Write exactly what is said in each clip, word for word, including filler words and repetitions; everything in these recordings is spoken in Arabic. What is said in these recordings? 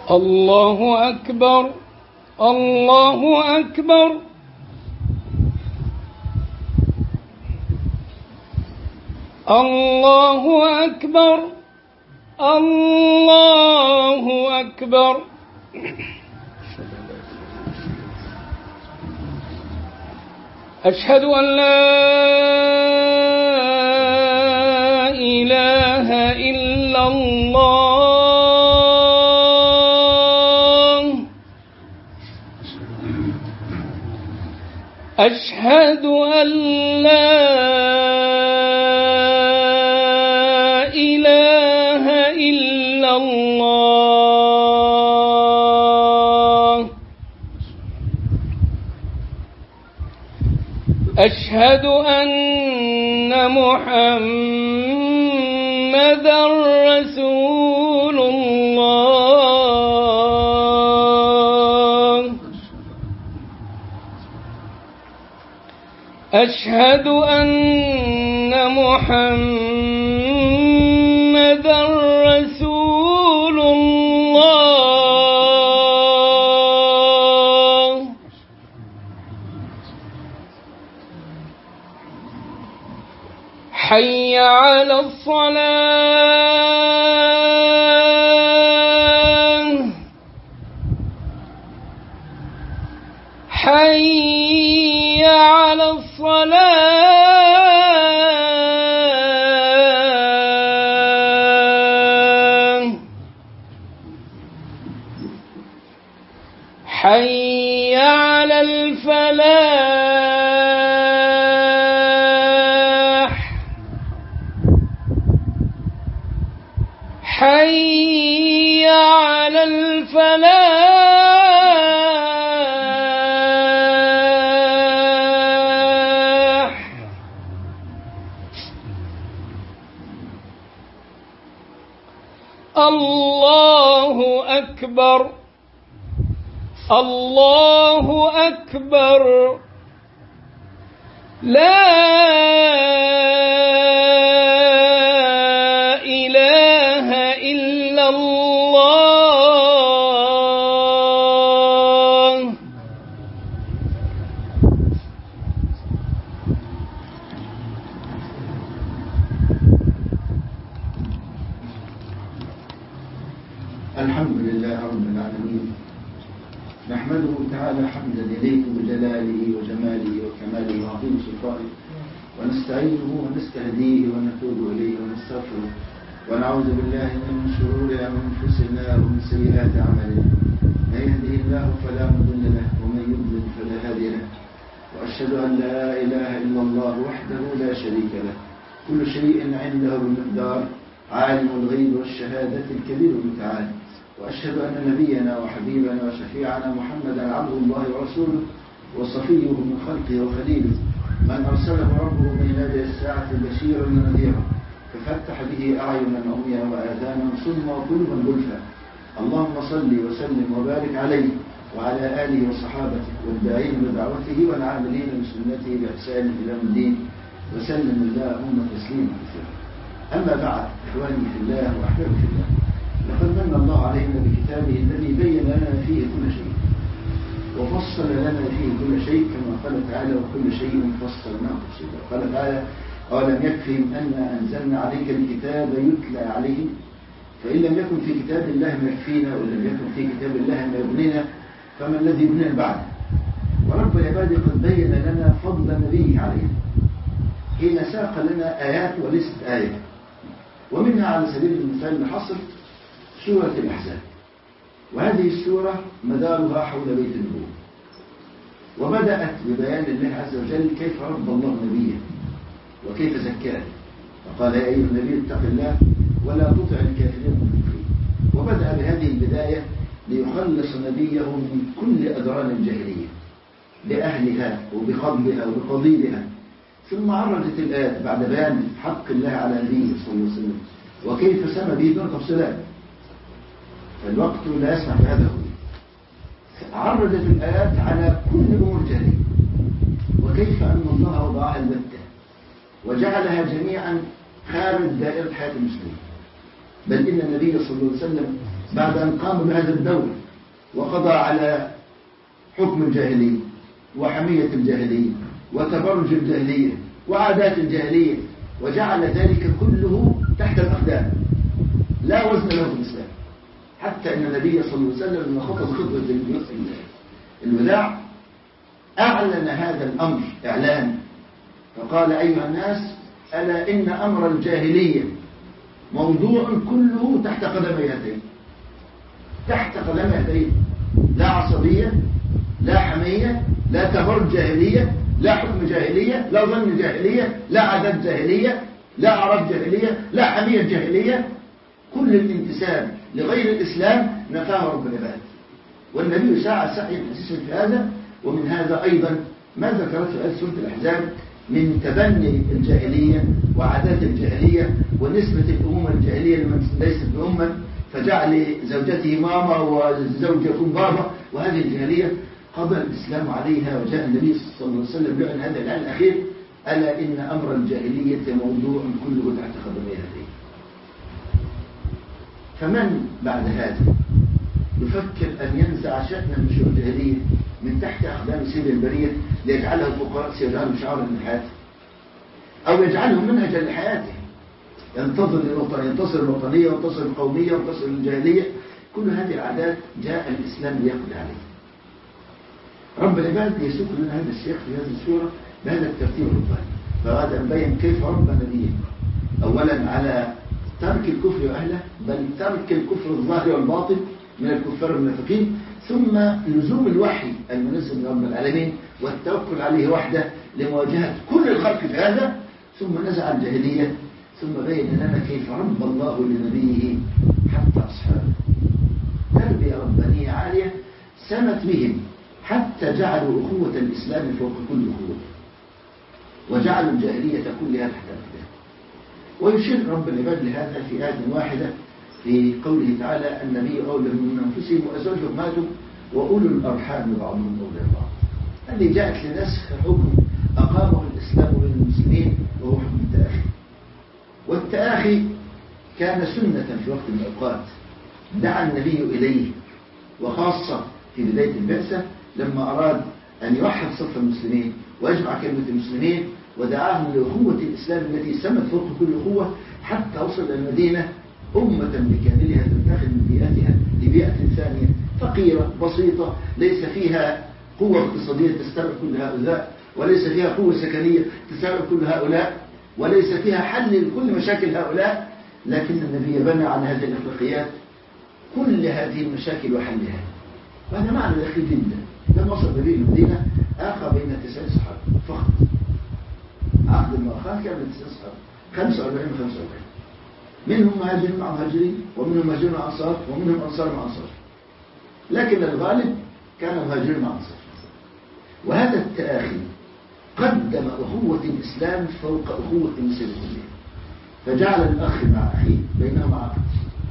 الله أكبر الله أكبر الله أكبر الله أكبر. أشهد أن لا إله إلا الله. أشهد أن لا إله إلا الله. أشهد أن محمدًا رسول الله. أشهد أن محمدًا رسول الله. حي على الصلاة. حي على الصلاة. حي على الفلاح. حي على الفلاح. الله أكبر الله أكبر. لا إله إلا الله. الحمد لله رب العالمين، نحمده تعالى حمدا يليق بجلاله وجماله وكماله وعظيم سلطانه، ونستعينه ونستهديه ونتوب إليه ونستغفره، ونعوذ بالله من شرور أنفسنا ومن سيئات أعمالنا. من يهده الله فلا مضل له ومن يضلل فلا هادي له، وأشهد أن لا إله إلا الله وحده لا شريك له، كل شيء عنده بمقدار، عالم الغيب والشهادة الكبير المتعال. وأشهد أن نبينا وحبيبنا وشفيعنا محمدا عبد الله ورسوله وصفيه من خلقه وخليله، من أرسله ربه بين يدي الساعة بشيرا ونذيرا، ففتح به أعينا عميا وآذانا صما وقلوبا غلفا. اللهم صل وسلم وبارك عليه وعلى آله وصحابته والداعين بدعوته والعاملين بسنته بإحسان إلى يوم الدين، وسلم اللهم تسليما كثيرا. أما بعد، إخواني في الله وأحبابي في الله، لقد من الله علينا بكتابه الذي بين لنا فيه كل شيء وفصل لنا فيه كل شيء، كما قال تعالى: وكل شيء فصلناه تفصيلا. قال تعالى: أولم يكفهم أنا أنزلنا عليك الكتاب يتلى عليهم؟ فإن لم يكن في كتاب الله ما يكفينا، وإن لم يكن في كتاب الله ما يبنينا، فما الذي يبنينا بعده؟ ورب العباد قد بين لنا فضل نبيه علينا حين ساق لنا آيات وليست آية، ومنها على سبيل المثال الحصر سورة الأحزاب. وهذه السورة مدارها حول بيت النبوة، وبدأت ببيان الله عز وجل كيف رب الله نبيه وكيف زكاه، فقال: يا أيها النبي اتق الله ولا تطع الكافرين والمشركين. وبدأ بهذه البداية ليخلص نبيه من كل أدران الجاهلية بأهلها وبقضبها وبقضيبها. ثم عرجت الآيات بعد بيان حق الله على نبيه صلى الله عليه وسلم وكيف سمى به دون تفصيلات، فالوقت لا يسمح بهذا كله. عرجت الآيات على كل أمور جاهلية وكيف أن الله وضعها البتة وجعلها جميعا خارج دائرة حياة المسلمين، بل إن النبي صلى الله عليه وسلم بعد أن قام بهذا الدور وقضى على حكم الجاهلية وحمية الجاهلية وتبرج الجاهلية وعادات الجاهلية، وجعل ذلك كله تحت الأقدام لا وزن له في الإسلام، حتى أن النبي صلى الله عليه وسلم لما خطب خطبة الوداع أعلن هذا الأمر إعلان، فقال: أيها الناس، ألا إن أمر الجاهلية موضوع كله تحت قدمي هاتين، تحت قدمي هاتين، لا عصبية، لا حمية، لا تبرج جاهلية، لا حكم جاهلية، لا ظن جاهلية، لا عادات جاهلية، لا أعراف جاهلية، لا حمية جاهلية. كل الانتساب لغير الإسلام نفاه رب العباد، والنبي سعى سعيا حسيسا في هذا. ومن هذا أيضا ما ذكرته في آية سورة الأحزاب من تبني الجاهلية وعادات الجاهلية ونسبة الأمومة الجاهلية لمن ليست بأمة، فجعل زوجته ماما وزوج يكون بابا، وهذه الجاهلية قضى الإسلام عليها. وجاء النبي صلى الله عليه وسلم يعلن هذا الآن الأخير: ألا إن أمر الجاهلية موضوع كله تحت قدمي هاتين. فمن بعد هذا يفكر أن ينزع شأنا من شؤون الجاهلية من تحت أقدام سيد البرية ليجعله فقراء سيجعله شعارا من حياته، أو يجعله منهجا لحياته، ينتظر ينتصر الوطنية وينتصر القومية وينتصر الجاهلية. كل هذه العادات جاء الإسلام ليقضي عليها. رب العباد يسوق لنا هذا الشيخ في هذه السورة بهذا الترتيب الرباني، فأراد أن بين كيف رب نبيه أولا على ترك الكفر وأهله، بل ترك الكفر الظاهر والباطن من الكفار المنافقين، ثم لزوم الوحي المنزل من رب العالمين والتوكل عليه وحده لمواجهة كل الخلق في هذا، ثم نزع الجاهلية، ثم بين لنا كيف رب الله لنبيه حتى أصحابه تربية ربانية عالية سمت بهم حتى جعلوا أخوة الإسلام فوق كل أخوة، وجعلوا الجاهلية كلها تحت الأقدام. ويشير رب العباد لهذا في آية واحدة في قوله تعالى: النبي أولى من أنفسهم وأزواجهم ماتوا وأولو الأرحام بعضهم أولى بعض. هذه جاءت لنسخ حكم أقامه الإسلام بين المسلمين، وهو حكم التآخي. والتآخي كان سنة في وقت من الأوقات دعا النبي إليه، وخاصة في بداية البعثة لما أراد أن يوحد صف المسلمين ويجمع كلمة المسلمين، ودعاهم لأخوة الإسلام التي سمت فوق كل أخوة، حتى وصل إلى المدينة أمة بكاملها تنتقل من بيئتها لبيئة ثانية فقيرة بسيطة، ليس فيها قوة اقتصادية تستوعب كل هؤلاء، وليس فيها قوة سكنية تستوعب كل هؤلاء، وليس فيها حل لكل مشاكل هؤلاء، لكن النبي بنى على هذه الأخلاقيات كل هذه المشاكل وحلها. وهذا معنى دقيق جدا. لما وصل النبي المدينة آخى بين تسع صحابة فقط، عقد المؤاخاة كان بين تسع صحابة خمسة وأربعين وخمسة وأربعين، منهم مهاجرين مع مهاجرين، ومنهم مهاجرين مع أنصار، ومنهم أنصار مع أنصار، لكن الغالب كان مهاجرين مع أنصار. وهذا التآخي قدم أخوة الإسلام فوق أخوة المسلمين، فجعل الأخ مع أخيه بينهما عقد،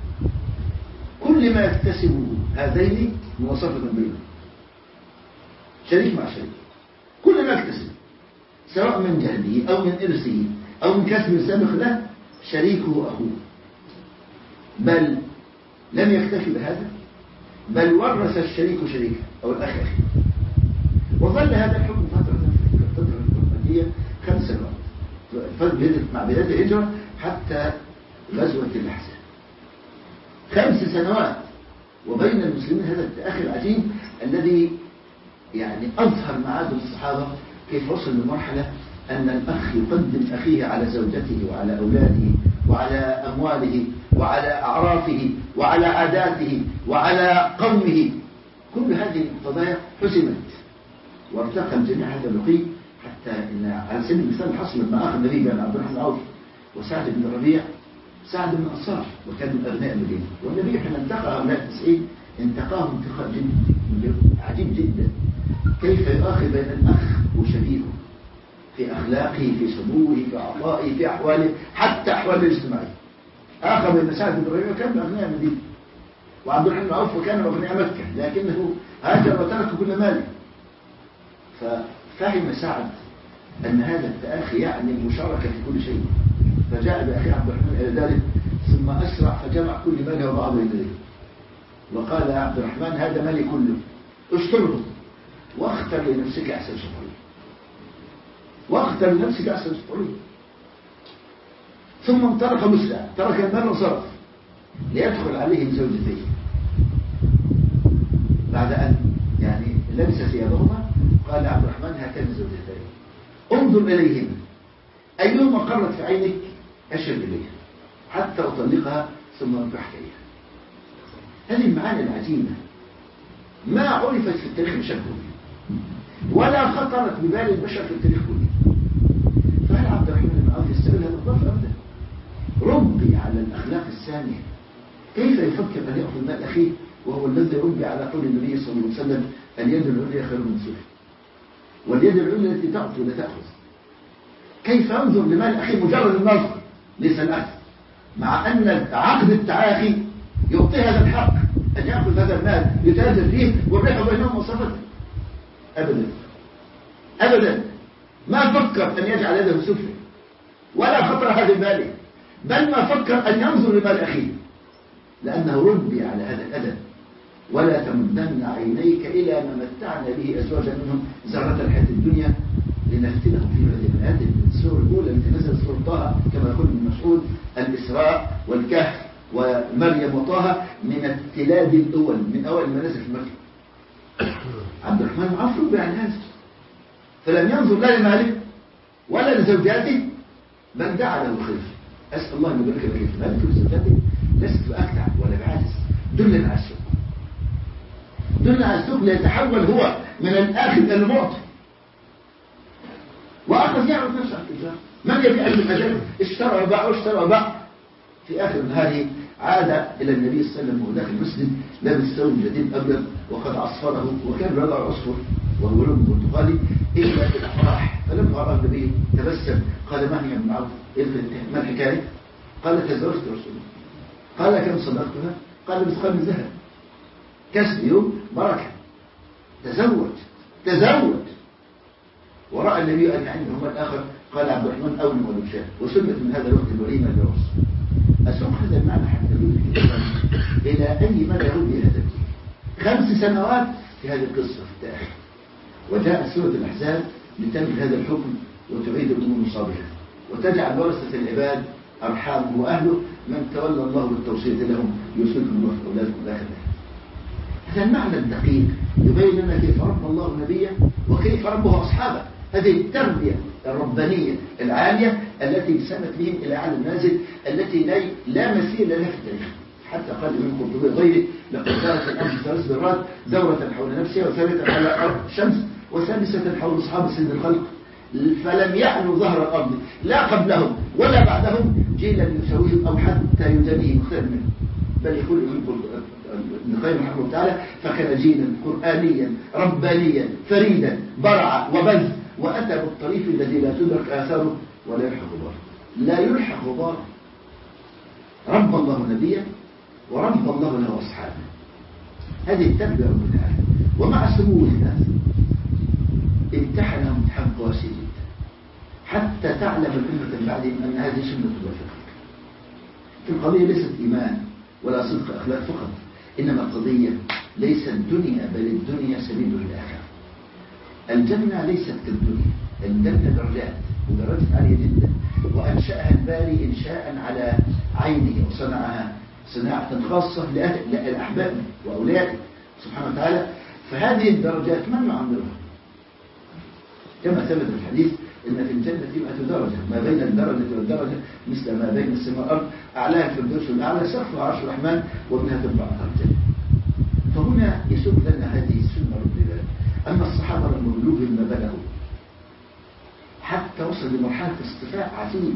كل ما يكتسبه هذين مواصفة بينهم، شريك مع شريك، كل ما يكتسب سواء من جهله أو من إرثه أو من كسب سابق له شريكه أخوه. بل لم يكتفي بهذا، بل ورث الشريك شريكه أو الأخ أخيه. وظل هذا الحكم فترة فترة القرآنية خمس سنوات مع بداية الهجرة حتى غزوة الأحزاب، خمس سنوات. وبين المسلمين هذا التآخي العجيب الذي يعني أظهر معاد الصحابة كيف وصل لمرحلة أن الأخ يقدم أخيه على زوجته وعلى أولاده وعلى أمواله وعلى أعرافه وعلى عاداته وعلى قومه. كل هذه القضايا حسمت وارتقى الجميع هذا الرقي، حتى إن على سبيل المثال حصل لما أخذ النبي بن عبد الرحمن العوفي وسعد بن الربيع، سعد بن أنصار وكانوا من أغنياء المدينة، والنبي حين انتقى هؤلاء التسعين انتقاهم انتقاء جد عجيب جدا، كيف يؤاخي بين الأخ وشبيهه في أخلاقه في سموه في عطائه في أحواله حتى أحواله الاجتماعية. آخر بين سعد بن الربيع كان من أغنياء المدينة، وعبد الرحمن بن عوف كان من أغنياء مكة، لكنه هاجر وترك كل ماله. ففهم سعد أن هذا التآخي يعني المشاركة في كل شيء، فجاء بأخي عبد الرحمن إلى ذلك، ثم أسرع فجمع كل ماله وبعضه إليه، وقال يا عبد الرحمن هذا مالي كله اشتره واختر لنفسك أحسن سفرية، واختر لنفسك أحسن سفرية. ثم انطلق مسرعا، ترك المال وصرف ليدخل عليهم زوجتين بعد أن يعني لبس ثيابهما. قال عبد الرحمن هاتان الزوجتين انظر إليهما أيهما قرت في عينك أشر إليها حتى أطلقها ثم أنكحك إليها. هذه المعاني العجيبة ما عرفت في التاريخ بشكل ولا خطرت ببال البشر في التاريخ كله. فهل عبد الرحمن بن عوف يستغل هذا الظرف؟ أبدا. ربي على الأخلاق السامية. كيف يفكر أن يأخذ مال أخيه وهو الذي ربي على قول النبي صلى الله عليه وسلم اليد العليا خير من السفلى، واليد العليا التي تعطي ولا تأخذ. كيف ينظر لمال أخيه مجرد النظر ليس الأخذ، مع أن عقد التعاقي يعطي هذا الحق أن يأخذ هذا المال يتاجر فيه والربح بينهم مصرفة. أبدا أبدا ما فكر أن يجعل يده سفلى ولا خطر هذا باله، بل ما فكر أن ينظر لمال أخيه لأنه ربي على هذا الأدب. ولا تمدن عينيك إلى ما متعنا به أزواجا منهم زهرة الحياة الدنيا لنفتنهم فيه. من هذه السورة الأولى التي نزلت سورة طه كما يقول ابن مسعود الإسراء والكهف ومريم وطه من التلاد الأول من أول ما نزل في مكة. عبد الرحمن عوف ربي عن هذا فلم ينظر لا لماله ولا لزوجاته بل دعا له الخير. أسأل الله أن يبارك لك في مالك وزوجاتك. لست بأكتع ولا بعاجز، دلنا على السوق، دلنا على السوق ليتحول هو من الآخذ إلى المعطي. وأخذ يعرف نفسه على التجارة. من يبيع المجال اشترى وباع واشترى وباع. في آخر النهار عاد إلى النبي صلى الله عليه وسلم وهو داخل المسجد لابس ثوب جديد أبيض وقد عصفره وكان رضع عصفر وهو لون برتقالي إلا في الأفراح. فلما رأى النبي تبسم قال ما هي ابن عوف؟ ما الحكاية؟ قال تزوجت رسول الله. قال كم صدقتها؟ قال مثقال من ذهب. كسب يوم بركة. تزوج تزوج. ورأى النبي أن عندهما الآخر قال عبد الرحمن أولم ولو شاء. وسمت من هذا الوقت الوليمة العرس. أسوق هذا المعنى حتى يدرك إلى أي مدى يهودي هذا الدين. خمس سنوات في هذه القصة في التاريخ، وجاءت سورة الأحزاب لتنهي هذا الحكم وتعيد الأمور صابرة وتجعل ورثة العباد أرحامه وأهله من تولى الله بالتوصية لهم يوصيكم الله في أولادكم الآخر. هذا المعنى الدقيق يبين لنا كيف رب الله نبيه وكيف ربه أصحابه. هذه التربية الربانية العالية التي سمت بهم إلى أعلى المنازل التي لا مثيل لها في التاريخ. حتى قال ابن قرطبي غيره لقد دارت الأرض ثلاث مرات دورة حول نفسها وثالثة على أرض الشمس وثالثة حول أصحاب سيد الخلق فلم يعلوا ظهر الأرض لا قبلهم ولا بعدهم جيلا يساويهم أو حتى يدنيه مختلف منه. بل يقول ابن القيم رحمه الله تعالى فكان جيلا قرآنيا ربانيا فريدا برعا وبذ وأتى بالطريق الذي لا تدرك آثاره ولا يلحق غباره. لا يلحق غباره. رب الله نبيه ورب الله له أصحابه. هذه التربية رب العالمين. ومع سمو الناس امتحنهم امتحان قاسي جدا حتى تعلم الأمة من بعدهم أن هذه سنة الله في الخلق. القضية ليست إيمان ولا صدق أخلاق فقط، إنما القضية ليست الدنيا بل الدنيا سبيل الآخرة. الجنة ليست كالدنيا، الجنة درجات ودرجات عالية جدا وأنشأها الباري إنشاء على عينه وصنعها صناعة خاصة لأحبابه وأولاده سبحانه وتعالى. فهذه الدرجات من يعمرها؟ كما ثبت في الحديث إن في الجنة مئة درجة ما بين الدرجة والدرجة مثل ما بين السماء والأرض أعلاها في الفردوس الأعلى سقف عرش الرحمن ومنها تبع الجنة. فهنا يسوق لنا هذه السنة رب العالمين أن الصحابة لما بلوغهم ما بلغوا حتى وصل لمرحلة اصطفاء عظيم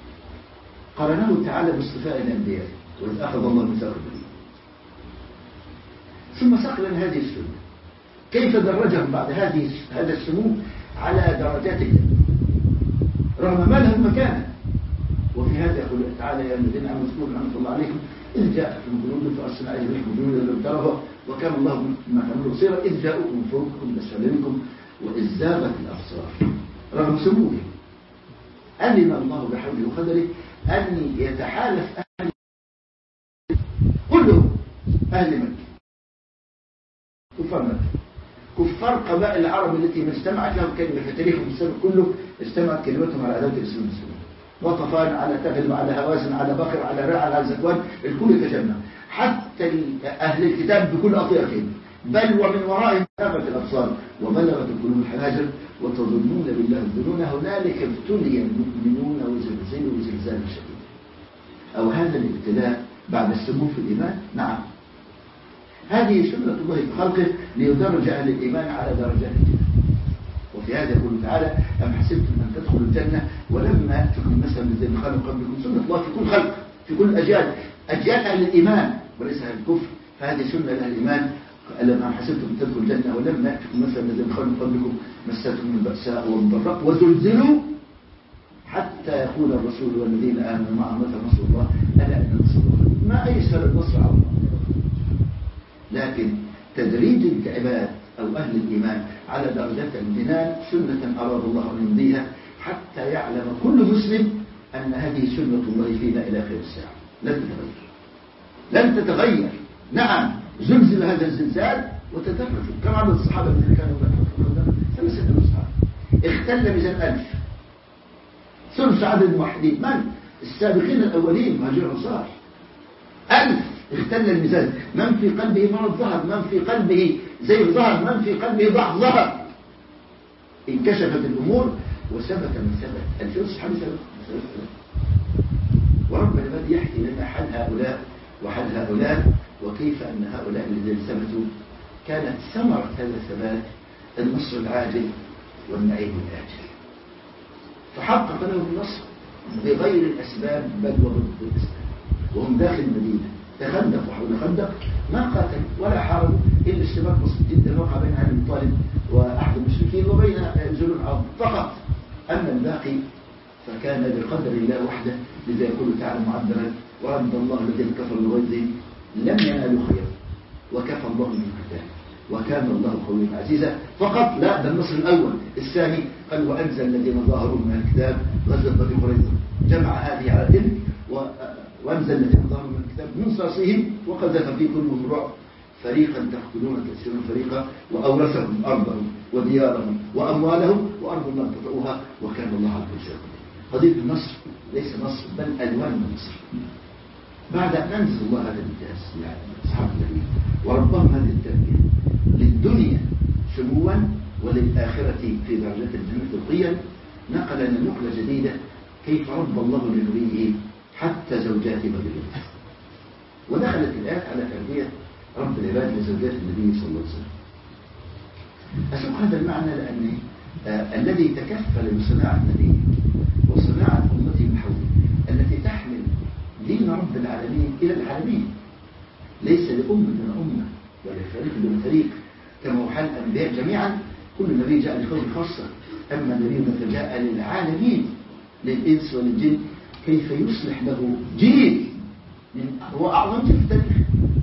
قرنه تعالى باصطفاء الأنبياء وإذ أخذ الله ميثاق النبيين. ثم ساق لنا هذه السنة كيف درجهم بعد هذه هذا السمو على درجات الجنة رغم ما لهم مكانه. وفي هذا يقول تعالى يا الذين آمنوا اذكروا نعمة الله عليكم إذ جاءتكم جنود فأرسلنا عليهم جنودا لم تروها وكان الله بما تعملون بصيرا إذ جاءوكم من فوقكم أسفل منكم وإذ زاغت الأبصار. رغم سموه أذن الله بحوله وقدره أن يتحالف أهل كلهم أهل مكة كفار مكة، كفار قبائل العرب التي ما استمعت لهم كلمة في تاريخهم السابق كله، استمعت كلمتهم على عداوة الإسلام والمسلمين. وطفان، على تغلب، على هوازن، على بكر، على رعل، على زكوان، الكل تجمع، حتى أهل الكتاب بكل أطيافهم، بل ومن ورائهم ذهبت الأبصار وبلغت القلوب الحناجر وتظنون بالله الظنون هنالك ابتلي المؤمنون وزلزلوا زلزالا شديدا. أو هذا الابتلاء بعد السمو في الإيمان؟ نعم، هذه سنة الله في خلقه ليدرج أهل الإيمان على درجات الجنة. وفي هذا يقول تعالى: أم حسبتم أن تدخلوا الجنة ولما يأتكم مثل الذين خلوا قبلكم. سنة الله في كل خلق، في كل أجيال، أجيال أهل الإيمان وليس أهل الكفر، فهذه سنة لأهل الإيمان. أم حسبتم أن تدخلوا الجنة ولما يأتكم مثل الذين خلوا قبلكم مستهم البأساء والضراء وزلزلوا حتى يقول الرسول والذين آمنوا معه متى نصر الله ألا إن نصر الله. ما أيسر النصر على الله، لكن تدريج العباد أو أهل الإيمان على درجات الجنان سنة أراد الله أن يمضيها حتى يعلم كل مسلم أن هذه سنة الله فينا إلى آخر الساعة، لن تتغير لن تتغير. نعم، زلزل هذا الزلزال وتدرجوا كما عدد الصحابة الذين كانوا ثلاثة أصحاب، اختل ميزان ألف، ثلث عدد الموحدين من؟ السابقين الأولين مهاجرين الأنصار. ألف اختل الميزان، من في قلبه مرض ظهر، من في قلبه زيغ ظهر، من في قلبه ضعف ظهر. انكشفت الأمور وثبت من ثبت. ألفين صحابي ثبت. ورب العباد يحكي لنا حال هؤلاء وحال هؤلاء، وكيف أن هؤلاء الذين ثبتوا كانت ثمرة هذا الثبات النصر العاجل والنعيم الآجل، فحقق لهم النصر بغير الأسباب بل وضد الأسباب. وهم داخل المدينة تخندقوا حول خندق، ما قاتلوا ولا حاربوا إلا اشتباك بسيط جدا وقع بين علي بن طالب وأحد المشركين وبين جنود العرب فقط. أما الباقي فكان بقدر الله وحده. لذا يقول تعالى معبرا: ورد الله الذين كفروا بغيظهم لم ينالوا خيرا وكفى الله من قتال وكان الله قويا عزيزا. فقط لا، ده النصر الأول. الثاني قال: وأنزل الذين ظاهروا من الكتاب غزوة بني قريظة، جمع هذه على تلك، وأنزل الذين ظاهروا من الكتاب من صاصهم وقذف في قلوبهم الرعب فريقا تقتلون وتأسرون فريقا وأورثهم أرضهم وديارهم وأموالهم وأرض الله تطؤوها وكان الله على كل شيء قدير. قضية النصر ليس نصر بل ألوان من النصر. بعد أن أنزل الله هذا الامتياز يعني أصحاب النبي وربهم هذه التربية للدنيا سموا وللآخرة في درجات الجنة القيم، نقل لنا نقلة جديدة كيف رب الله لنبيه حتى زوجات بدر. ودخلت الآيات على تربية رب العباد لزوجات النبي صلى الله عليه وسلم. أسوق هذا المعنى لأن آه الذي تكفل بصناعة النبي وصناعة أمته من حوله التي تحمل دين رب العالمين إلى العالمين، ليس لأمة دون أمة ولا فريق دون فريق، كما هو حال الأنبياء جميعا. كل نبي جاء لقوم خاصة، أما نبينا فجاء للعالمين للإنس والجن كيف يصلح له جيل من هو أعظم جيل في التاريخ.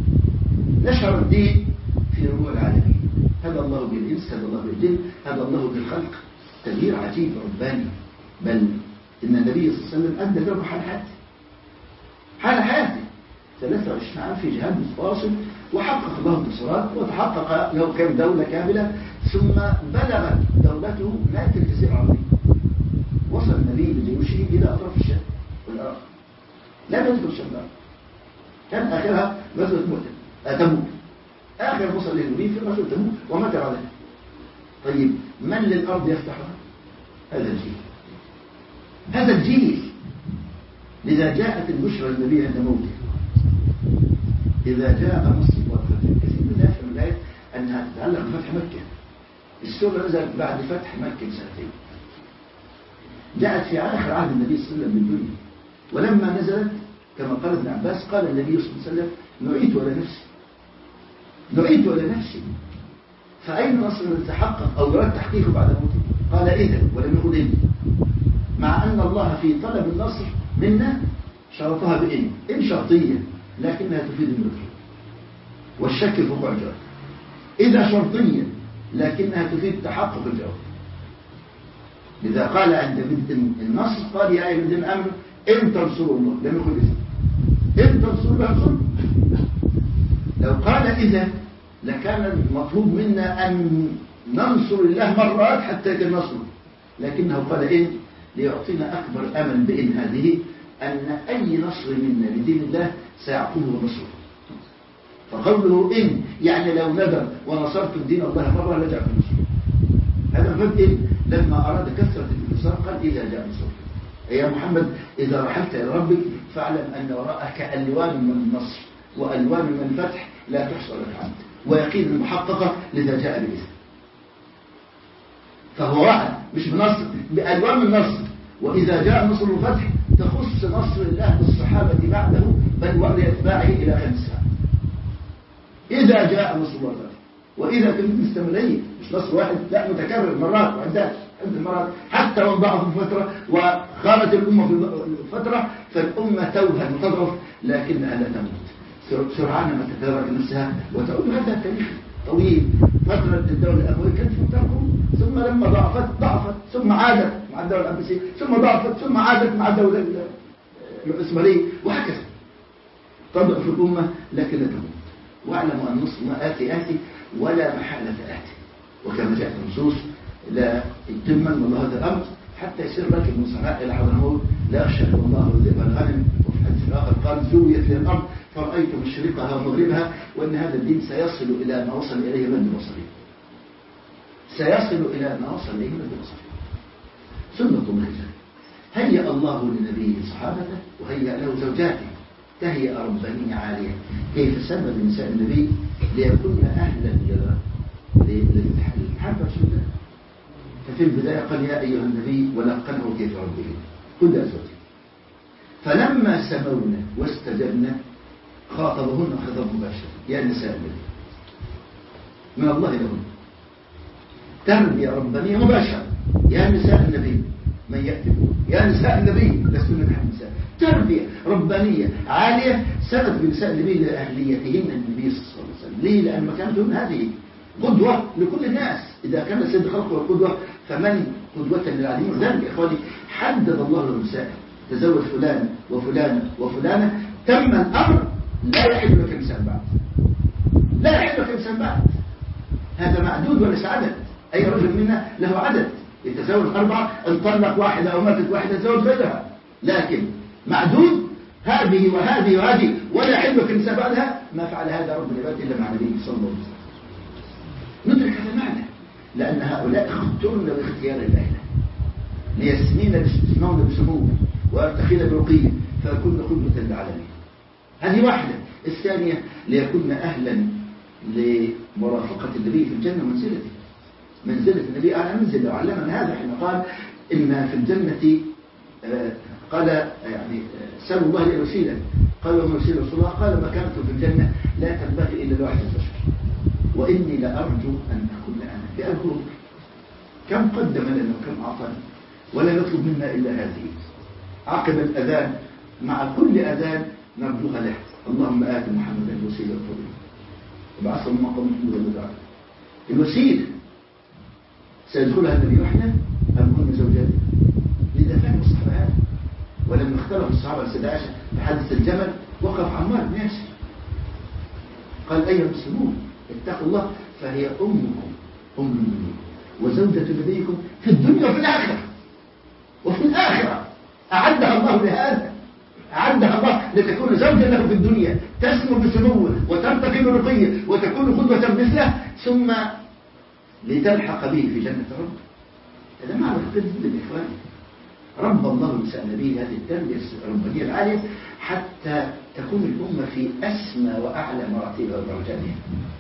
نشر الدين في ربوع العالمين، هذا الله بالإنس، هذا الله بالجن، هذا الله بالخلق. تغيير عجيب رباني. بل إن النبي صلى الله عليه وسلم أدى له حال حياته حال حياته ثلاثة وعشرين عام في جهاد متواصل، وحقق الله انتصارات وتحقق له كم دولة كاملة، ثم بلغت دولته نهاية الجزيرة العربية. وصل النبي بجيوشه إلى أطراف الشام والعراق، لم يدخل الشام العراق، كان آخرها غزوة مؤتة تبوك، آخر وصل للنبي في غزوة تبوك ومات عليه. طيب من للأرض يفتحها؟ هذا الجيل هذا الجيل لذا جاءت البشرى للنبي عند موته. إذا جاء نصر الله فتح كثير من الناس من الآيات أنها تتعلق بفتح مكة. السورة نزلت بعد فتح مكة بسنتين، جاءت في آخر عهد النبي صلى الله عليه وسلم بالدنيا، ولما نزلت كما قال ابن عباس قال النبي صلى الله عليه وسلم: نعيت على نفسي نعيت على نفسي. فأين النصر الذي تحقق أو يراد تحقيقه بعد موته؟ قال إذا ولم يقل إن، مع أن الله في طلب النصر منا شرطها بإن، إن شرطية لكنها تفيد النصر والشك في وقوع الجواب، إذا شرطية لكنها تفيد تحقق الجواب. لذا قال عند النصر قال: يا أيها الذين آمنوا إن تنصروا الله، لم يقل إذا، إن تنصروا الله ينصروا. لو قال إذا لكان المطلوب منا أن ننصر الله مرات حتى يتم نصره، لكنه قال إن ليعطينا أكبر أمل بإن هذه أن أي نصر منا لدين الله سيعقبه نصره. فقوله إن يعني لو ندر ونصرت دين الله مرة لجأ في نصره. هذا مفهوم إن لما أراد كثرة الانتصار قال إذا جاء نصره. يا محمد إذا رحلت إلى ربك فاعلم أن وراءك ألوان من النصر وألوان من الفتح لا تحصى لك عنه، ويقين المحققة لذا جاء بإذن. فهو وعد مش بنصر، بألوان من النصر. وإذا جاء نصر الفتح تخص نصر الله بالصحابة بعده بل ولأتباعه إلى آخر الساعة. إذا جاء نصر الفتح، وإذا كنت مستمرين مش نصر واحد، لا متكرر مرات وعدات عدة مرات، حتى وان ضعف في فترة وخانت الأمة في فترة فالأمة توهن وتضعف لكنها لا تموت، سرعان ما تتدارك نفسها وتعود. هذا التاريخ طويل. فترة الدولة الأموية كانت في منطقة، ثم لما ضعفت ضعفت ثم عادت مع الدولة العباسية، ثم ضعفت ثم عادت مع الدولة العثمانية، وهكذا تضعف الأمة لكن لا تموت. واعلموا أن النصر ما آتي آتي ولا محالة آتي، وكما جاءت النصوص لا يتمن الله هذا الأمر حتى يصير راكب من صنعاء إلى حضرموت لا يخشى إلا الله وذئب الغنم. وفي الحديث الآخر قال زويت لي الأرض فرأيت مشرقها ومغربها، وأن هذا الدين سيصل إلى ما وصل إليه مد بصري، سيصل إلى ما وصل إليه مد بصري. سنة الله هيأ الله لنبيه صحابته وهيأ له زوجاته تهيئة ربانية عالية كيف سبب نساء النبي ليكون أهلا للحرب رسول الله. ففي البداية قال يا أيها النبي ولقنه كيف ربه كل أزواجه، فلما سمونا واستجبنا خاطبهن خطاب مباشر يا نساء النبي من الله لهن، تربية ربانية مباشرة يا نساء النبي من يأتي يا نساء النبي لستن من أحد النساء، تربية ربانية عالية سبت بنساء النبي لأهليتهن النبي صلى الله عليه وسلم. ليه؟ لأن مكانتهن هذه قدوة لكل الناس. إذا كان سيد خلقه القدوة فمن قدوة للعالمين؟ ذلك يا إخواني حدد الله للنساء تزوج فلان وفلانة وفلانة، تم الأمر لا يحل لك إنسان بعد، لا يحل لك إنسان بعد. هذا معدود وليس عدد. أي رجل منا له عدد يتزوج أربعة، انطلق واحدة أو ماتت واحدة تزوج غيرها، لكن معدود هذه وهذه وهذه ولا يحل لك إنسان بعدها. ما فعل هذا رب العباد إلا مع النبي صلى الله عليه وسلم. ندرك هذا المعنى لأن هؤلاء اخترن باختيار الله ليسمين يسمون بسمو ويرتخين برقي فيكون قدوة للعالمين. هذه واحدة. الثانية ليكون أهلا لمرافقة النبي في الجنة منزلته، منزلة النبي أعلى منزلة. وعلمنا هذا حين قال إن في الجنة آه قال يعني سألوا الله لي الوسيلة، قالوا وما الوسيلة رسول الله؟ قال مكانته في الجنة لا تنبغي إلا لواحد البشر وإني لأرجو أن أكون أنا بأرجو. كم قدم لنا وكم أعطانا ولا يطلب منا إلا هذه. عقب الأذان مع كل أذان نرجوها له، اللهم آت محمدا الوسيلة والفضيلة وبعثه من مقام محمود والدعاء. الوسيلة سيدخلها النبي وحده أم كن زوجاته؟ لذا فهم الصحابة هذا. ولما اختلف الصحابة السيدة عائشة في حادث الجمل وقف عمار بن ياسر قال أيها المسلمون اتقوا الله فهي أمكم أم المؤمنين وزوجة نبيكم في الدنيا وفي الآخرة. وفي الآخرة أعدها الله لهذا، أعدها الله لتكون زوجة له في الدنيا تسمو بسموه وترتقي برقيه وتكون قدوة مثله، ثم لتلحق به في جنة رب. هذا معنى خطير جدا يا إخواني. رب الله نساء النبي هذه التربية الربانية العالية حتى تكون الأمة في أسمى وأعلى مراتبها ودرجاتها.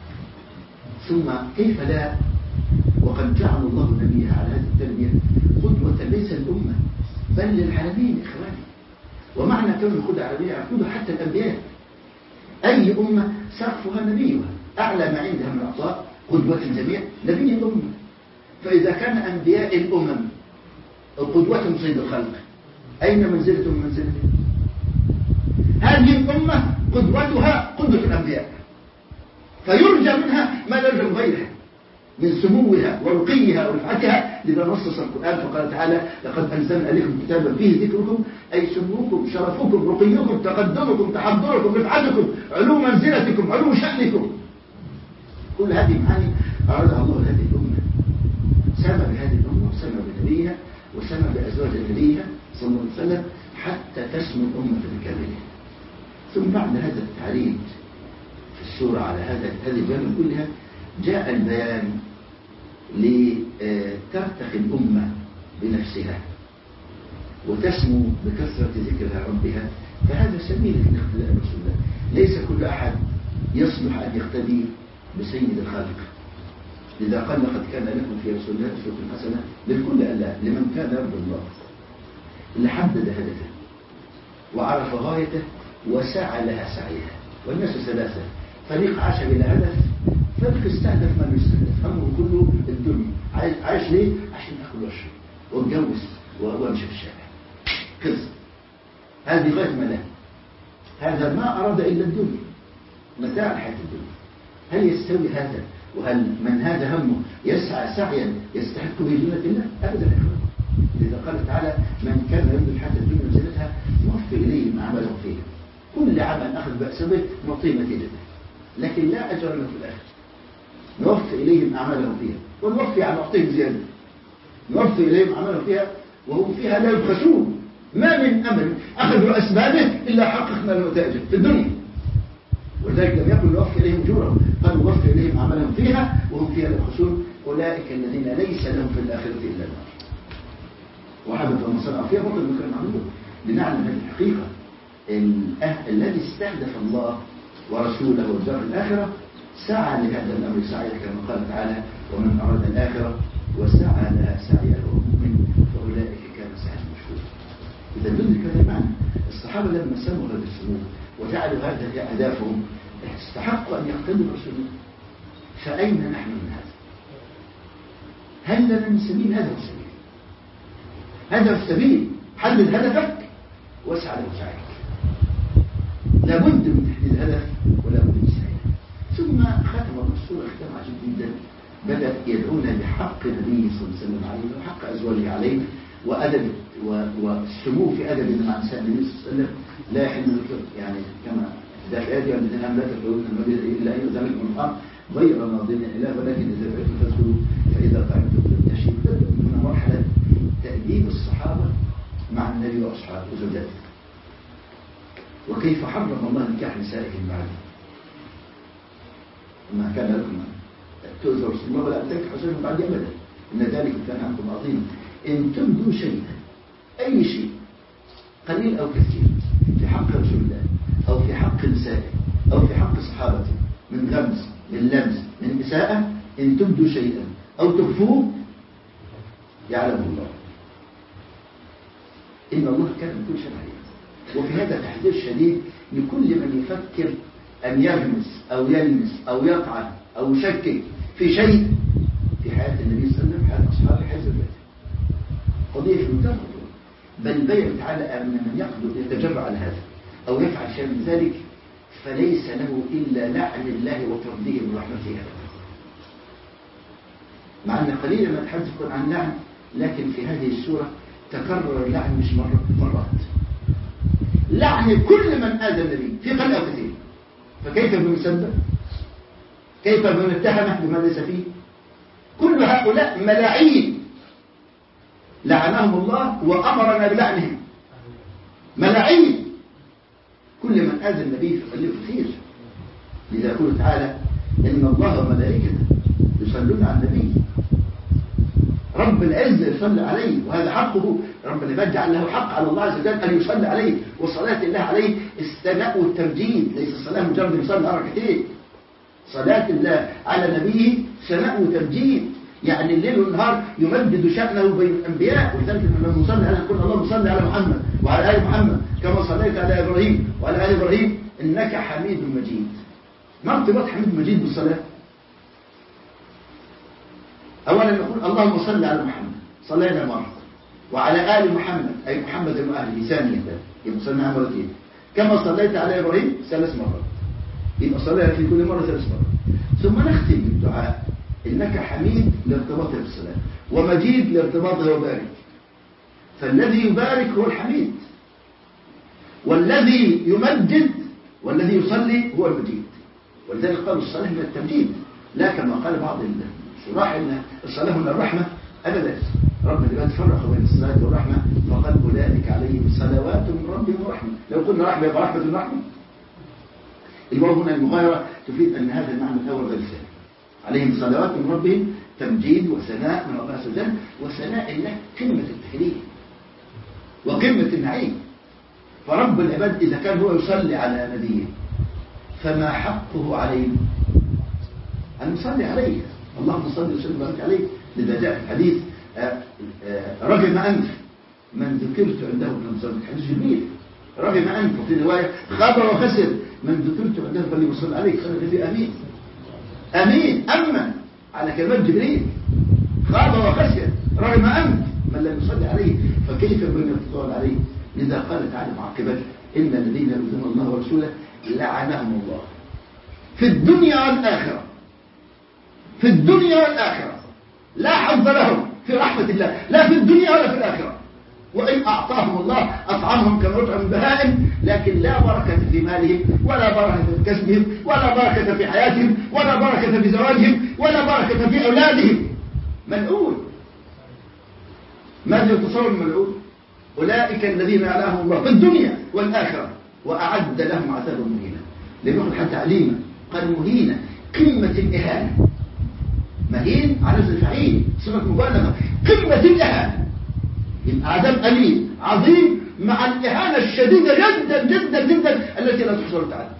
ثم كيف لا وقد جعل الله نبيها على هذه التربية قدوة ليس للأمة بل للعالمين يا إخواني. ومعنى كون القدوة العالمية يقودها حتى الأنبياء. أي أمة سقفها نبيها، أعلى ما عندها من العطاء قدوة الجميع نبي الأمة. فإذا كان أنبياء الأمم قدوة سيد الخلق أين منزلة من منزلته؟ هذه الأمة قدوتها قدوة الأنبياء، فيرجى منها ما لا يرجى من غيرها من سموها ورقيها ورفعتها. لذا نصص القرآن فقال تعالى لقد أنزلنا إليكم كتابا فيه ذكركم أي سموكم شرفكم رقيكم تقدمكم تحضركم رفعتكم علو منزلتكم علو شأنكم. كل هذه معاني أرادها الله لهذه الأمة، سمى بهذه الأمة وسمى بنبيها وسمى بأزواج نبيها صلى الله عليه وسلم حتى تسمو الأمة بكاملها. ثم بعد هذا التعريض في السورة على هذا هذه الجمل كلها جاء البيان لترتقي الأمة بنفسها وتسمو بكثرة ذكرها ربها. فهذا سبيل الاقتداء برسول الله. ليس كل أحد يصلح أن يقتدي بسيد الخالق، لذا قال لقد كان لكم في رسول الله أسوة حسنة للكل ألا لمن كان يرجو الله، اللي حدد هدفه وعرف غايته وسعى لها سعيها. والناس ثلاثة: فريق عاش بلا هدف، فريق استهدف ما يستهدف، همه كله الدنيا، عايش, عايش ليه؟ عشان أكل واشرب واتجوز وامشي في الشارع. خلص، هذه غاية ما له. هذا ما أراد إلا الدنيا، متاع الحياة الدنيا. هل يستوي هذا وهل من هذا همه يسعى سعيا يستحق به جنة الله؟ أبدا يا إخوان. لذا قال تعالى: من كان يريد الحياة الدنيا وزينتها نوفي إليه ما عمله فيها. كل عمل أخذ بأس به نعطيه نتيجته، لكن لا أجر له في الآخر. نوفي إليهم أعمالهم فيها ونوفي عن نعطيهم زيادة. نوفي إليهم أعمالهم فيها وهم فيها لا يبخسون. ما من أمل أخذوا أسبابه إلا حققنا النتائج في الدنيا. ولذلك لم يكن نوفي إليهم أجورهم، قال نوفي إليهم أعمالهم فيها وهم فيها لا يبخسون. أولئك الذين ليس لهم في الآخرة إلا النار وحبط ما صنعوا فيها بطل ما كانوا يعملون. لنعلم هذه الحقيقة. الذي استهدف الله ورسوله والدار الآخرة سعى لهذا الأمر سعيا، كما قال تعالى: ومن أراد الآخرة وسعى لها سعيها وهو مؤمن فأولئك كان سعيهم مشكورا. إذا ندرك هذا المعنى. الصحابة لما سموا هذا السمو وجعلوا هذا أهدافهم استحقوا أن يقتدوا برسول الله. فأين نحن من هذا؟ هل لنا من سبيل؟ هذا هو السبيل، هذا هو السبيل. حدد هدفك واسعى له سعيك. لابد من تحديد الهدف ولابد من السعي. ثم ختم الله السورة ختام عجيب جدا، بدأ يدعونا بحق النبي صلى الله عليه وسلم عليه وحق أزواجه عليه وأدب والسمو في أدب مع نساء النبي صلى الله عليه وسلم. لا يحل ذكر يعني كما ذاك الآية الذين آمنوا لا تدخلون المسجد إلا أن يؤذن لكم الحرم غير ناظرين إليه ولكن إذا دعيتم فادخلوا فإذا طعمتم فانتشروا. تبدأ هنا مرحلة تأديب الصحابة مع النبي وأصحابه وزوجاته، وكيف حرم الله نكاح نسائهم بعده. ما كان لكم تؤذوا رسول الله ولا تنكحوا نسائهم بعد أبدا، إن ذلك كان عنكم عظيما. إن تبدوا شيئا، أي شيء قليل أو كثير، في حق رسول الله أو في حق نسائه أو في حق صحابته من غمز من لمز من إساءة، إن تبدوا شيئا أو تخفوه يعلمه الله، إن الله كان بكل شيء عليم. وفي هذا تحذير شديد لكل من يفكر أن يغمس أو يلمس أو يطعن أو يشكك في شيء في حياة النبي صلى الله عليه وسلم، حياة أصحابه، حياة زوجاته. قضية في منتهى الخطورة. بل بين تعالى أن من يقدر يتجرع على هذا أو يفعل شيء من ذلك فليس له إلا لعن الله وطرده من رحمته أبدا. مع أن قليلا ما تحدث عن لعن، لكن في هذه السورة تكرر اللعن مش مرة مرات. لعن كل من آذى النبي في قلة كثير. فكيف بمن سبب؟ كيف بمن اتهمه بما ليس فيه؟ كل هؤلاء ملاعين لعنهم الله وأمرنا بلعنهم. ملاعين كل من آذى النبي في قلة كثير. لذا يقول تعالى: إن الله وملائكته يصلون على النبي. رب العزة يصلي عليه وهذا حقه. ربنا يجعل له حق على الله عز وجل أن يصلي عليه، وصلاة الله عليه الثناء والتمجيد، ليس الصلاة مجرد يصلي ركعتين. صلاة الله على نبيه ثناء وتمجيد، يعني الليل والنهار يمجد شأنه بين الأنبياء. ولذلك لما نصلي على نقول اللهم صل على محمد وعلى آل محمد كما صليت على إبراهيم وعلى آل إبراهيم إنك حميد مجيد. ما ارتباط حميد مجيد بالصلاة؟ أولا نقول اللهم صل على محمد، صلينا مرة، وعلى آل محمد أي محمد وأهله ثانية، يبقى صلينا مرتين. كما صليت على إبراهيم ثلاث مرات، يبقى صلينا في كل مرة ثلاث مرات. ثم نختم بالدعاء إنك حميد لارتباطه بالصلاة، ومجيد لارتباطه وبارك. فالذي يبارك هو الحميد، والذي يمجد والذي يصلي هو المجيد. ولذلك قالوا الصلاة من التمجيد. لا كما قال بعض الشراح ان الصلاه من الرحمه ابدا. رب العباد فرق بين الصلاه والرحمه فقال اولئك عليهم صلوات من ربهم ورحمه. لو قلنا رحمه يبقى رحمه الرحمه. الواو هنا المغايره تفيد ان هذا المعنى الاول غير ثاني. عليهم صلوات من ربهم تمجيد وثناء من الله عز وجل، وثناء الله قمه التكريم وقمه النعيم. فرب العباد اذا كان هو يصلي على نبيه فما حقه علينا أن نصلي عليه. اللهم صل وسلم وبارك عليه. لذا جاء في الحديث رغم أنف من ذكرت عنده من حديث جبريل، رغم أنف. وفي رواية خاب وخسر من ذكرت عنده فليصلي عليه. خلق في أمين أمين أمن على كلمات جبريل. خاب وخسر رغم أنف من لم يصلي عليه، فكيف بمن يتصل عليه؟ لذا قال تعالى معقبا إن الذين يؤذون الله ورسوله لعنهم الله في الدنيا والآخرة. في الدنيا والآخرة لا حظ لهم في رحمة الله، لا في الدنيا ولا في الآخرة. وإن أعطاهم الله أطعمهم كما يطعم البهائم، لكن لا بركة في مالهم ولا بركة في كسبهم ولا بركة في حياتهم ولا بركة في زواجهم ولا بركة في أولادهم. ملعون. ماذا يتصور الملعون؟ أولئك الذين يلعنهم الله في الدنيا والآخرة وأعد لهم عذابا مهينا. لنقل حتى تعليما قال مهينة قمة الإهانة. مهين على وزن فعيل صفة مبالغة. قمة الإهانة. العذاب أليم عظيم مع الإهانة الشديدة جدا جدا جدا التي لا تحصر وتعد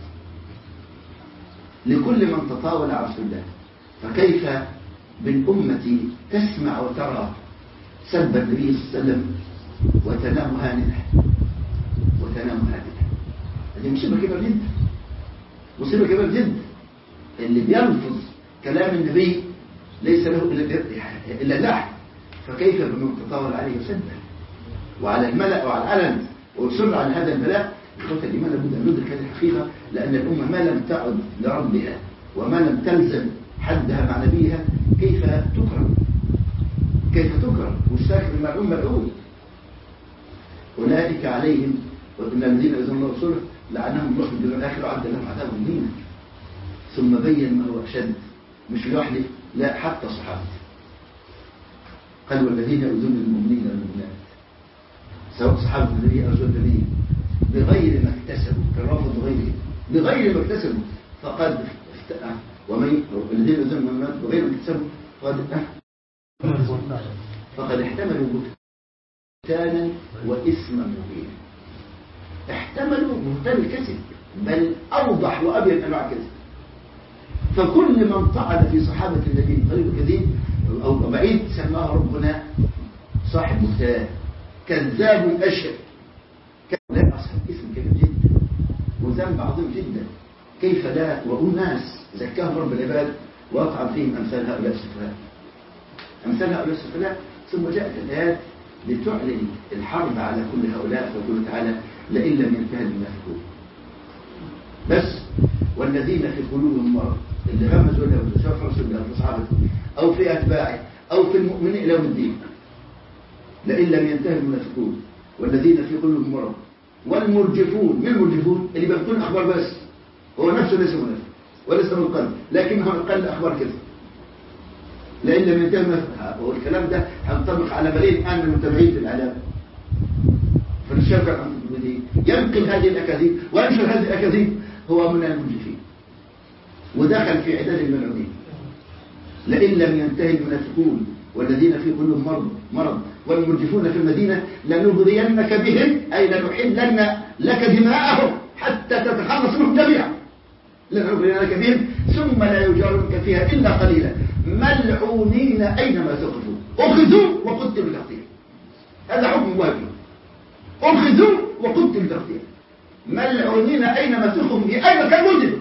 لكل من تطاول على رسول الله. فكيف بالأمة تسمع وترى سب النبي صلى الله عليه وسلم وتنام هانئة وتنام هادئة؟ هذه مصيبة كبيرة جدا، مصيبة كبيرة جدا. اللي بيلفظ كلام النبي ليس له إلا اللحن، فكيف بمن تطاول عليه وسبه وعلى الملأ وعلى العلن ويصر على هذا البلاء؟ إخوة الإيمان لابد أن ندرك هذه الحقيقة، لأن الأمة ما لم تعد لربها وما لم تلزم حدها مع نبيها كيف تكرم؟ كيف تكرم؟ والساكن الملعون ملعون. أولئك عليهم وإن الذين يؤذون الله ورسوله لعنهم الله في الدنيا والآخرة وأعد لهم عذابا مهينا. ثم بين ما هو أشد، مش لوحده، لا حتى صحابته. قال والذين يؤذون المؤمنين والمؤمنات سواء صحابة النبي أو زوج النبي بغير ما اكتسبوا، كالرافض وغيره، بغير ما اكتسبوا فقد افتأ. ومن الذين يؤذون المؤمنات بغير ما اكتسبوا فقد فقد احتملوا بهتانا وإثما مبينا. احتملوا بهتان الكذب، بل أوضح وأبين أنواع الكذب. فكل من طعن في صحابة النبي بطريق كذب أو بعيد سماه ربنا صاحب بهتان، كذاب أشهر. لا أصحاب اسم كبير جدا وذنب عظيم جدا. كيف لا وأناس زكاهم رب العباد وأطعم فيهم أمثال هؤلاء السفهاء، أمثال هؤلاء السفهاء. ثم جاءت الآيات لتعلن الحرب على كل هؤلاء، فيقول تعالى لئن لم ينتهي المنافقون بس والذين في قلوبهم مرض، اللي غمزوا له سواء في رسول الله في صحابته أو في أتباعه أو في المؤمنين إلى يوم الدين، لئن لم ينتهي المنافقون والذين في قلوبهم مرض والمرجفون. من المرجفون؟ اللي بيقول أخبار بس، هو نفسه ليس منافق وليس من القلب، لكنه قال أخبار كذا. لئن لم ينتهي المنافق، والكلام ده هينطبق على ملايين الآن من المتابعين في الإعلام. فالشركة ينقل هذه الأكاذيب وينشر هذه الأكاذيب هو من المرجفين ودخل في عداد الملعونين. لئن لم ينتهي المنافقون والذين في قلوبهم مرض مرض والمرجفون في المدينة لنغرينك بهم، أي لنحلن لك دماءهم حتى تتخلص منهم جميعا. لنغرينك بهم ثم لا يجارونك فيها إلا قليلا ملعونين أينما ثقفوا أخذوا وقتلوا تقتيلا. هذا حكم واجب، أخذوا وقتلوا تقتيلا. ملعونين أينما ثقفوا في أي مكان وجدوا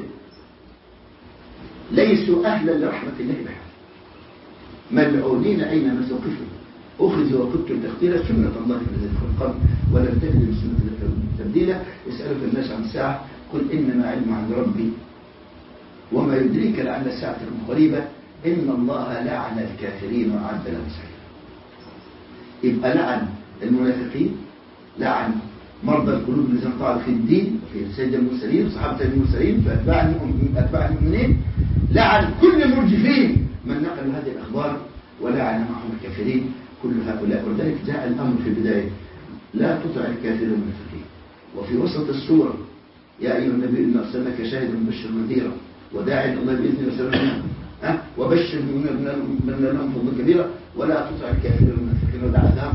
ليسوا أهلا لرحمة الله بحال. ملعونين أينما ثقفوا أخذوا وقتلوا تقتيلا. سنة الله في الذين من قبل ولم تجد لسنة الله تبديلا. يسألك الناس عن الساعة قل إنما علم عند ربي وما يدريك لعل الساعة قريبة إن الله لعن الكافرين وأعد لهم سعيرا. يبقى لعن المنافقين، لعن مرضى القلوب الذين طعنوا في الدين في سيد المرسلين صحابة المرسلين فأتباع المؤمنين لعن كل المرجفين من نقلوا هذه الأخبار ولعن معهم الكافرين كل هؤلاء. ولذلك جاء الأمر في البداية لا تطع الكافرين والمنافقين. وفي وسط السورة يا أيها النبي إنا أرسلناك شاهدا ومبشرا ونذيرا وداعيا إلى الله بإذنه وسراجا ها وبشر من لهم فضلا كبيرا ولا تطع الكافرين والمنافقين ودع عذاب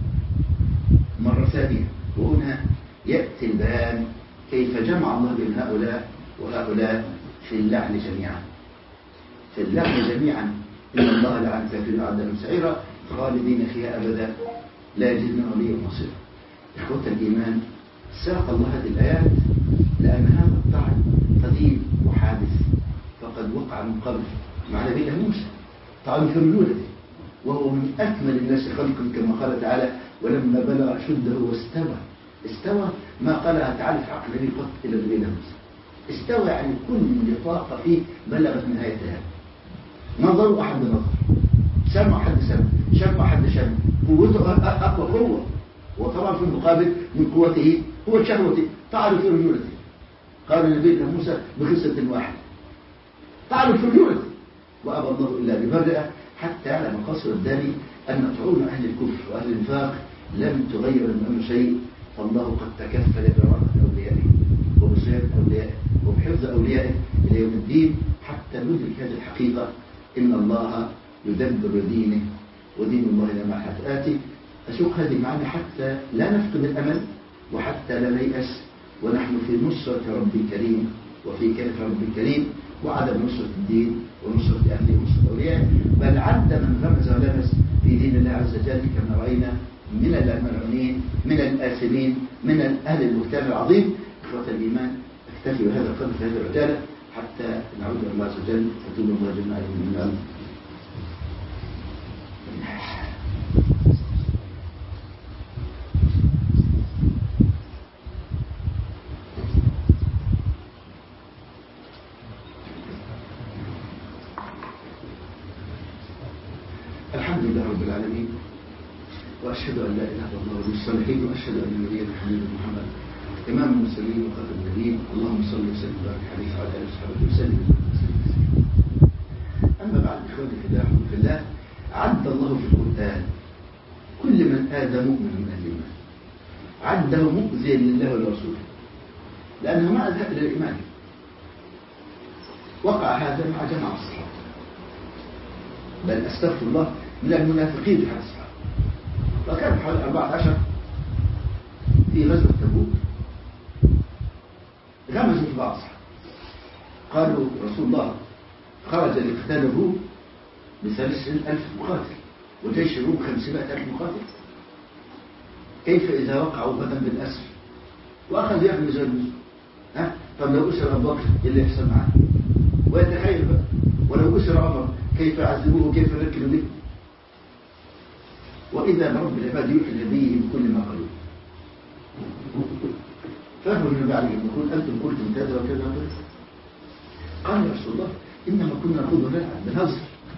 مرة ثانية. وهنا يأتي البيان كيف جمع الله بين هؤلاء وهؤلاء في اللعن جميعا. في اللعن جميعا إن الله لعن الكافرين وأعد لهم سعيرا خالدين فيها أبدا لا يجدون وليا نصيرا. إخوة الإيمان، ساق الله هذه الآيات لأن هذا الطعن قديم وحادث، فقد وقع من قبل مع نبينا موسى طعن في الولد وهو من أكمل الناس خلقا كما قال تعالى ولما بلغ أشده واستوى. استوى ما قالها تعالى في عقل نبي قط إلى نبينا موسى. استوى يعني كل طاقة فيه بلغت نهايتها. نظر أحد نظر، سمع أحد سمع، شم أحد شم، قوته أقوى قوة. وطبعا في المقابل من قوته هو شهوته تعرف في رجولته. قال نبينا موسى بقصة واحدة تعرف في رجولته وأبى الله إلا ببرئه حتى يعلم قصر الداني أن طعون أهل الكفر وأهل النفاق لم تغير من أمر شيء. فالله قد تكفل برحمة أوليائه وبصيانة أوليائه وبحفظ أوليائه إلى يوم الدين حتى ندرك هذه الحقيقة إن الله يدبر دينه ودين الله لما حتى آتي. أسوق هذه المعاني حتى لا نفقد الأمل وحتى لا نيأس ونحن في نصرة رب كريم وفي كيف رب كريم وعدم نصرة الدين ونصرة أهله ونصرة أوليائه بل عد من غمز ولمس في دين الله عز وجل كما رأينا من الملعونين من الآثمين من أهل البهتان العظيم. إخوة الإيمان، اكتفي بهذا القدر في هذه العجالة حتى نعود إلى الله عز وجل فتوب الله جميعا من الأرض. الحمد لله رب العالمين وأشهد أن لا إله إلا الله ولي الصالحين وأشهد أن نبينا محمد إمام المرسلين وخاتم النبيين. اللهم صل وسلم وبارك عليه وعلى آله وصحبه وسلم. أما بعد، إخواني في الله في الله عد الله في القرآن كل من آذى مؤمن من أهل الإيمان عده مؤذيا لله ولرسوله لأنه ما أذهب إلى الإيمان. وقع هذا مع جماعة الصحابة بل أستغفر الله من المنافقين في هذا الصحابة. وكان حوالي أربعة عشر في غزوة تبوك غمزوا في بعض الصحابة قالوا رسول الله خرج لقتال الروم بثلاثين ألف مقاتل وجيش الروم خمسمائة ألف مقاتل، كيف إذا وقعوا غدا بالأسر وأخذوا يعملوا زي المسلم؟ ها طب لو أسر أبو بكر اللي يحصل معاه ويتخيل بقى ولو أسر عمر كيف يعذبوه وكيف يركلوا به. وإذا برب العباد يوحي لنبيه بكل ما قالوا فهو النبي عليه يقول أنتم قلتم كذا وكذا وكذا. قال يا رسول الله إنما كنا نخوض ونلعب بنهزر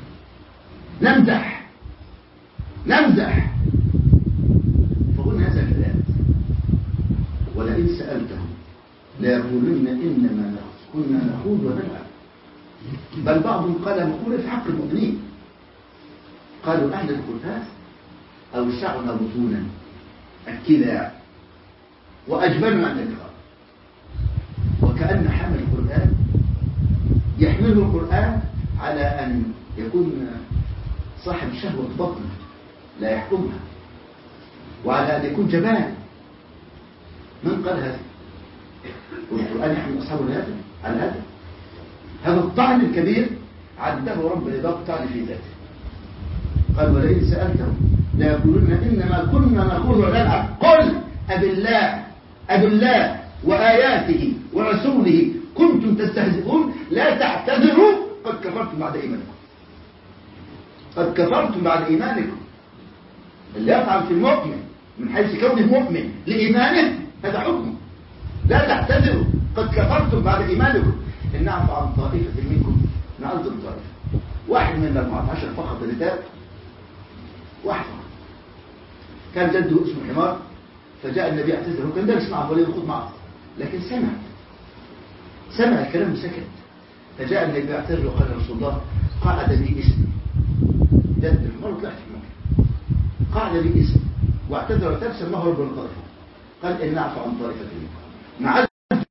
نمدح نمدح. فقلنا هذا الكلام ولئن سألتهم ليقولن إنما كنا نخوض ونلعب. بل بعضهم قال مقولة في حق المؤمنين قالوا أهل القرآن أوسعنا بطونا الكلاع وأجبلنا عن اللقاء. وكأن حامل القرآن يحمله القرآن على أن يكون صاحب شهوة بطن لا يحكمها وعلى أن يكون جبان. من قال هذا؟ والقرآن يحمل أصحابه هذا على هذا. هذا الطعن الكبير عده رب العباد طعن في ذاته. قال ولئن سألتهم لا يقولون إنما كنا نخوض ونلعب قل أبالله أبالله وآياته ورسوله كنتم تستهزئون لا تعتذروا قد كفرتم بعد إيمانكم. قد كفرتم بعد إيمانكم. اللي يطعن في المؤمن من حيث كونه مؤمن لإيمانه هذا حكم. لا تعتذروا قد كفرتم بعد إيمانكم. إن نعفو عن طائفة منكم نعذب طائفة. واحد من الأربعة عشر فقط اللي تاب واحد فقط كان جده اسمه حمار فجاء النبي اعتذر وكان دارس معه وليه يخوض معه لكن سمع سمع الكلام وسكت فجاء النبي يعتذر وقال يا رسول الله قعد لي اسمي جد مرة طلعت في مكة قعد لي اسمي واعتذر وترسل ما هو رب الطائفة قال إن نعفو عن طائفتين مع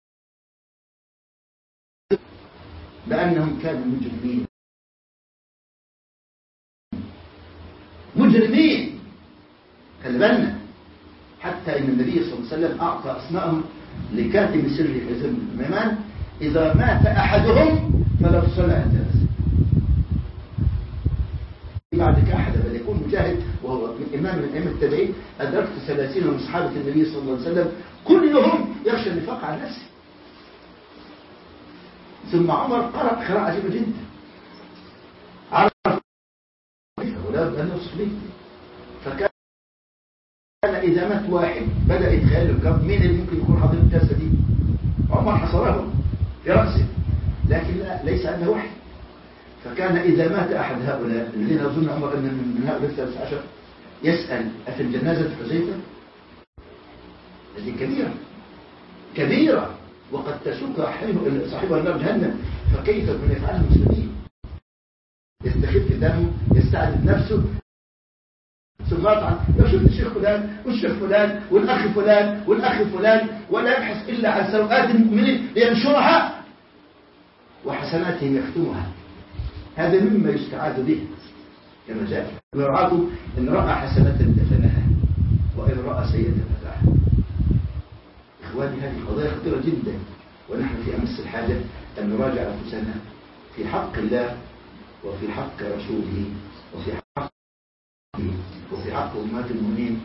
لأنهم كانوا مجرمين مجرمين خلي بالنا حتى إن النبي صلى الله عليه وسلم أعطى أسماءهم لكاتب سر حزب الإمام إذا مات أحدهم فلا تصلى الجنازة بعدك أحد بل يكون مجاهد وهو من إمام من أئمة التابعين أدركت ثلاثين من أصحاب النبي صلى الله عليه وسلم كلهم يخشى النفاق على نفسه. ثم عمر قرأ قراءة عجيبة جدا عرف ولا بد أن يصلي فكان إذا مات واحد بدأ يتخيل له مين اللي ممكن يكون حاضر الجلسة دي. عمر حصره في رأسه لكن لا ليس عنده وحي فكان إذا مات أحد هؤلاء الذين أظن عمر أن من هؤلاء الثالث عشر يسأل أفي الجنازة حذيفة هذه كبيرة كبيرة وقد تسوق صاحبها النار جهنم فكيف من يفعل المسلمين يستخف دمه يستعدد نفسه ثم يطعن لو شفت الشيخ فلان والشيخ فلان والأخ فلان والأخ فلان ولا يبحث إلا عن سوءات المؤمنين لينشرها وحسناتهم يختمها هذا مما يستعاذ به كما جاء ويرعاكم إن رأى حسنة دفنها وإن رأى سيئة فتحها. إخواني هذه قضايا خطيرة جدا ونحن في أمس الحاجة أن نراجع أنفسنا في حق الله وفي حق رسوله وفي حق وفي حق أمات المؤمنين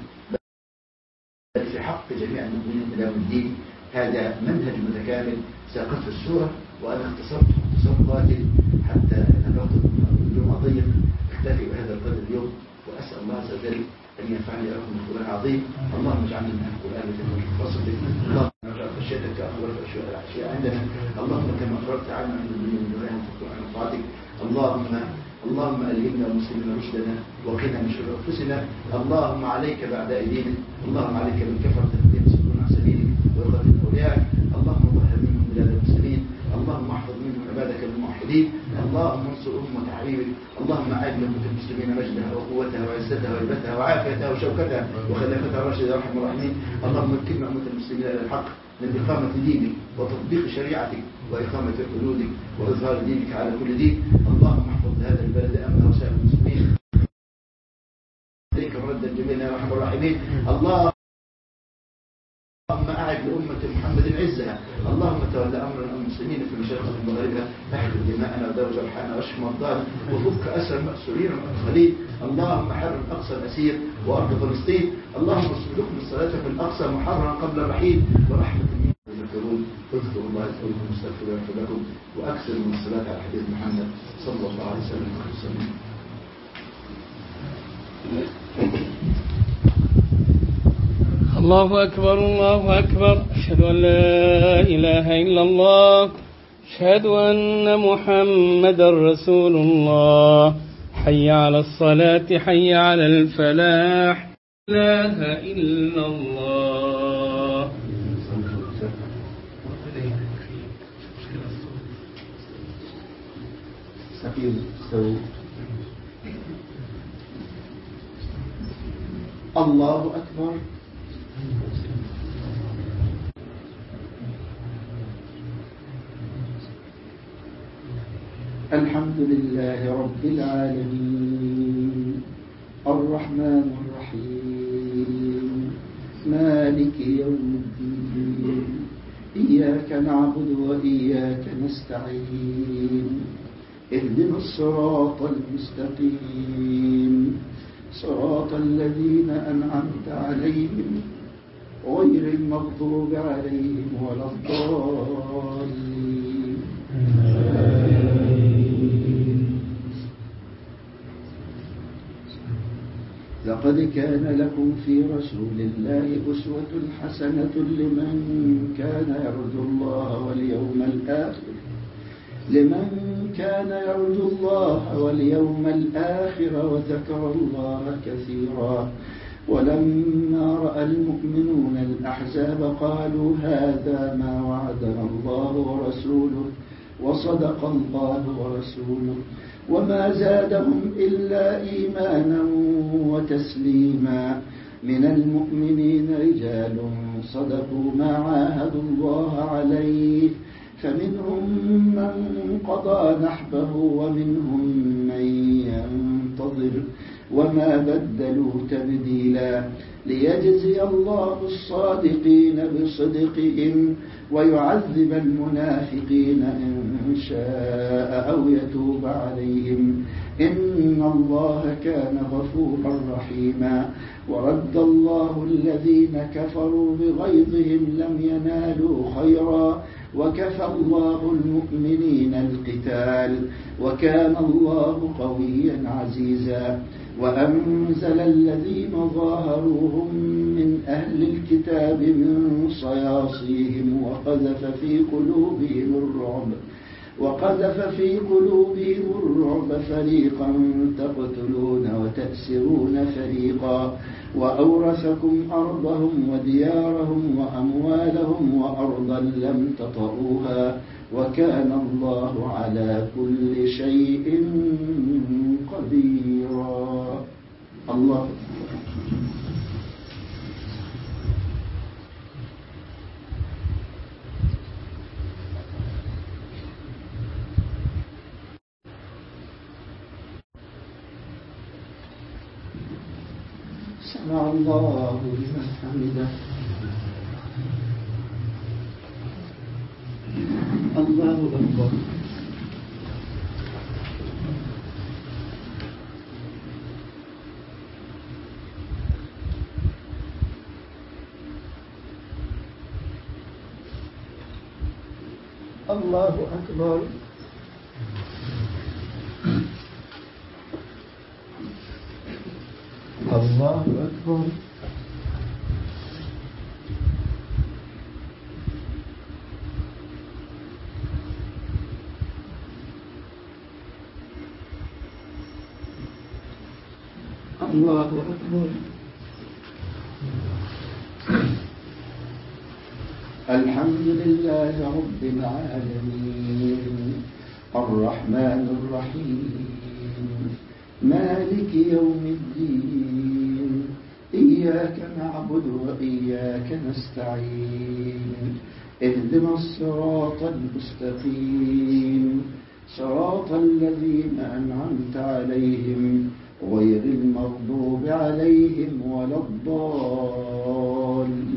بل في حق جميع المؤمنين إلى يوم الدين. هذا منهج متكامل ساقته السورة وأنا اختصرت اختصار قاتل حتى أن الوقت اليوم أضيق اكتفي بهذا القدر اليوم وأسأل الله عز وجل أن ينفعني لكم بالقرآن العظيم. اللهم اجعلنا من القرآن الذي تفصل به اللهم اجعل خشيتك أخبر الأشياء الأشياء عندنا اللهم كما أخبرت عنا عن الدنيا من دعائهم في القرآن وطاعتك اللهم اللهم ألهمنا المسلمين رشدنا وقنا من شر أنفسنا اللهم عليك بعد أيدينا اللهم عليك بالكفرة الذين يصدون عن سبيلك ويقتلون أولياءك اللهم طهر منهم بلاد المسلمين اللهم احفظ منهم عبادك الموحدين اللهم انصر أمة حبيبك اللهم أعد لأمة المسلمين مجدها وقوتها وعزتها وهيبتها وعافيتها وشوكتها وخلافتها الراشدة يا أرحم الراحمين اللهم اكلنا أمة المسلمين إلى الحق من إقامة دينك وتطبيق شريعتك وإقامة حدودك وإظهار دينك على كل دين اللهم احفظ هذا البلد أمن وسائر المسلمين إليك مردا جميلا يا أرحم الراحمين اللهم أعد لأمة محمد عزها اللهم تولى أمر المسلمين في مشارقة مغربها احفظ دماءنا ودرج رحانا واشف مرضانا وفك أسر المأسورين والمأسورين اللهم حرر أقصى الأسير وأرض فلسطين اللهم ارزقكم الصلاة في الأقصى محررا قبل الرحيل ورحمة منك تذكرون اذكروا الله يذكركم واستغفر يغفر لكم وأكثر من الصلاة على حديث محمد صلى الله عليه وسلم. الله أكبر الله أكبر أشهد أن لا إله إلا الله أشهد أن محمد رسول الله حي على الصلاة حي على الفلاح لا إله إلا الله. الله أكبر. الحمد لله رب العالمين الرحمن الرحيم مالك يوم الدين إياك نعبد وإياك نستعين اهدنا الصراط المستقيم صراط الذين أنعمت عليهم غير المغضوب عليهم ولا الضالين. لقد كان لكم في رسول الله أسوة حسنة لمن كان يرجو الله واليوم الآخر لمن كان يرجو الله واليوم الآخر وذكر الله كثيرا ولما رأى المؤمنون الأحزاب قالوا هذا ما وعدنا الله ورسوله وصدق الله ورسوله، وما زادهم إلا إيمانا وتسليما. من المؤمنين رجال صدقوا ما عاهدوا الله عليه، فمنهم من قضى نحبه ومنهم من ينتظر وما بدلوا تبديلا، ليجزي الله الصادقين بصدقهم ويعذب المنافقين إن شاء أو يتوب عليهم، إن الله كان غفورا رحيما. ورد الله الذين كفروا بغيظهم لم ينالوا خيرا، وكفى الله المؤمنين القتال، وكان الله قويا عزيزا. وأنزل الذين ظاهروهم من أهل الكتاب من صياصيهم وقذف في قلوبهم الرعب وقذف في قلوبهم الرعب فريقا تقتلون وتأسرون فريقا، وأورثكم أرضهم وديارهم وأموالهم وأرضا لم تطئوها، وكان الله على كل شيء قديرا. الله سمع الله لمن حمده. الله أكبر. الله أكبر. الله أكبر. الله أكبر. الحمد لله رب العالمين، الرحمن الرحيم، مالك يوم الدين، إياك نعبد وإياك نستعين، اهدنا الصراط المستقيم، صراط الذين أنعمت عليهم غير المغضوب عليهم ولا الضالين.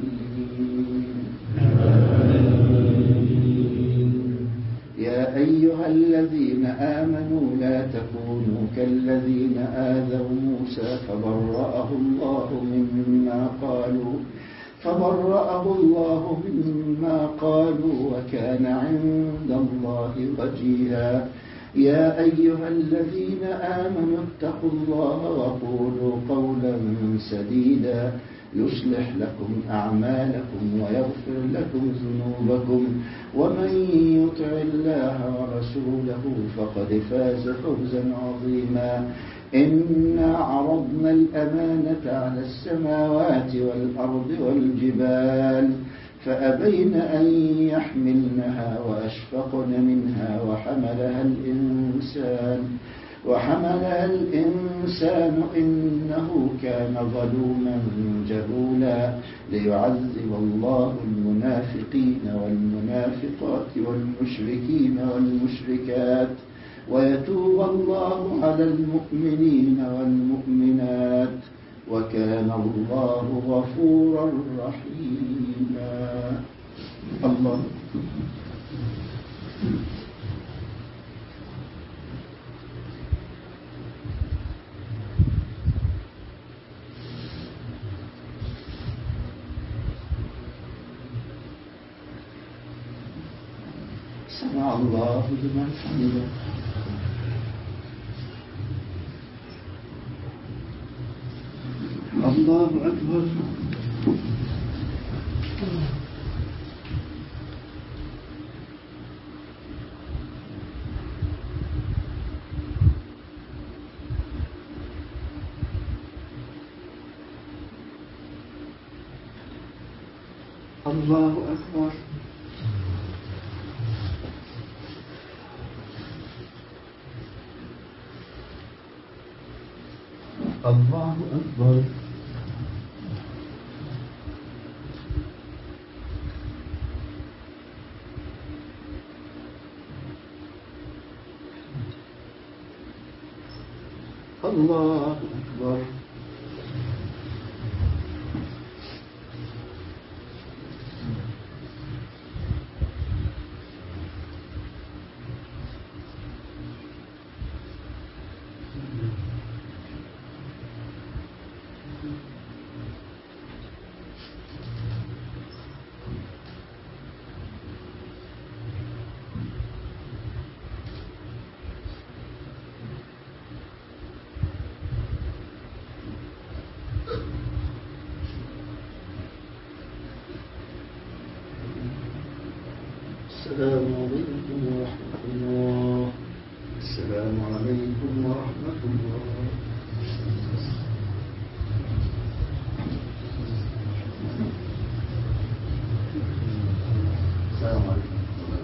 يا أيها الذين آمنوا لا تكونوا كالذين آذوا موسى فبرأه الله مما قالوا فبرأه الله مما قالوا وكان عند الله وجيها. يا أيها الذين آمنوا اتقوا الله وقولوا قولا سديدا يصلح لكم أعمالكم ويغفر لكم ذنوبكم، ومن يطع الله ورسوله فقد فاز فوزا عظيما. إنا عرضنا الأمانة على السماوات والأرض والجبال فأبين أن يحملنها وأشفقن منها وحملها الإنسان وحملها الإنسان إنه كان ظلوما جهولا. ليعذب الله المنافقين والمنافقات والمشركين والمشركات ويتوب الله على المؤمنين والمؤمنات، وكان الله غفورا رحيما. الله سمع الله لمن حمده. الله أكبر. الله أكبر. الله أكبر. الله أكبر. السلام عليكم ورحمة الله. السلام عليكم ورحمة الله. السلام عليكم.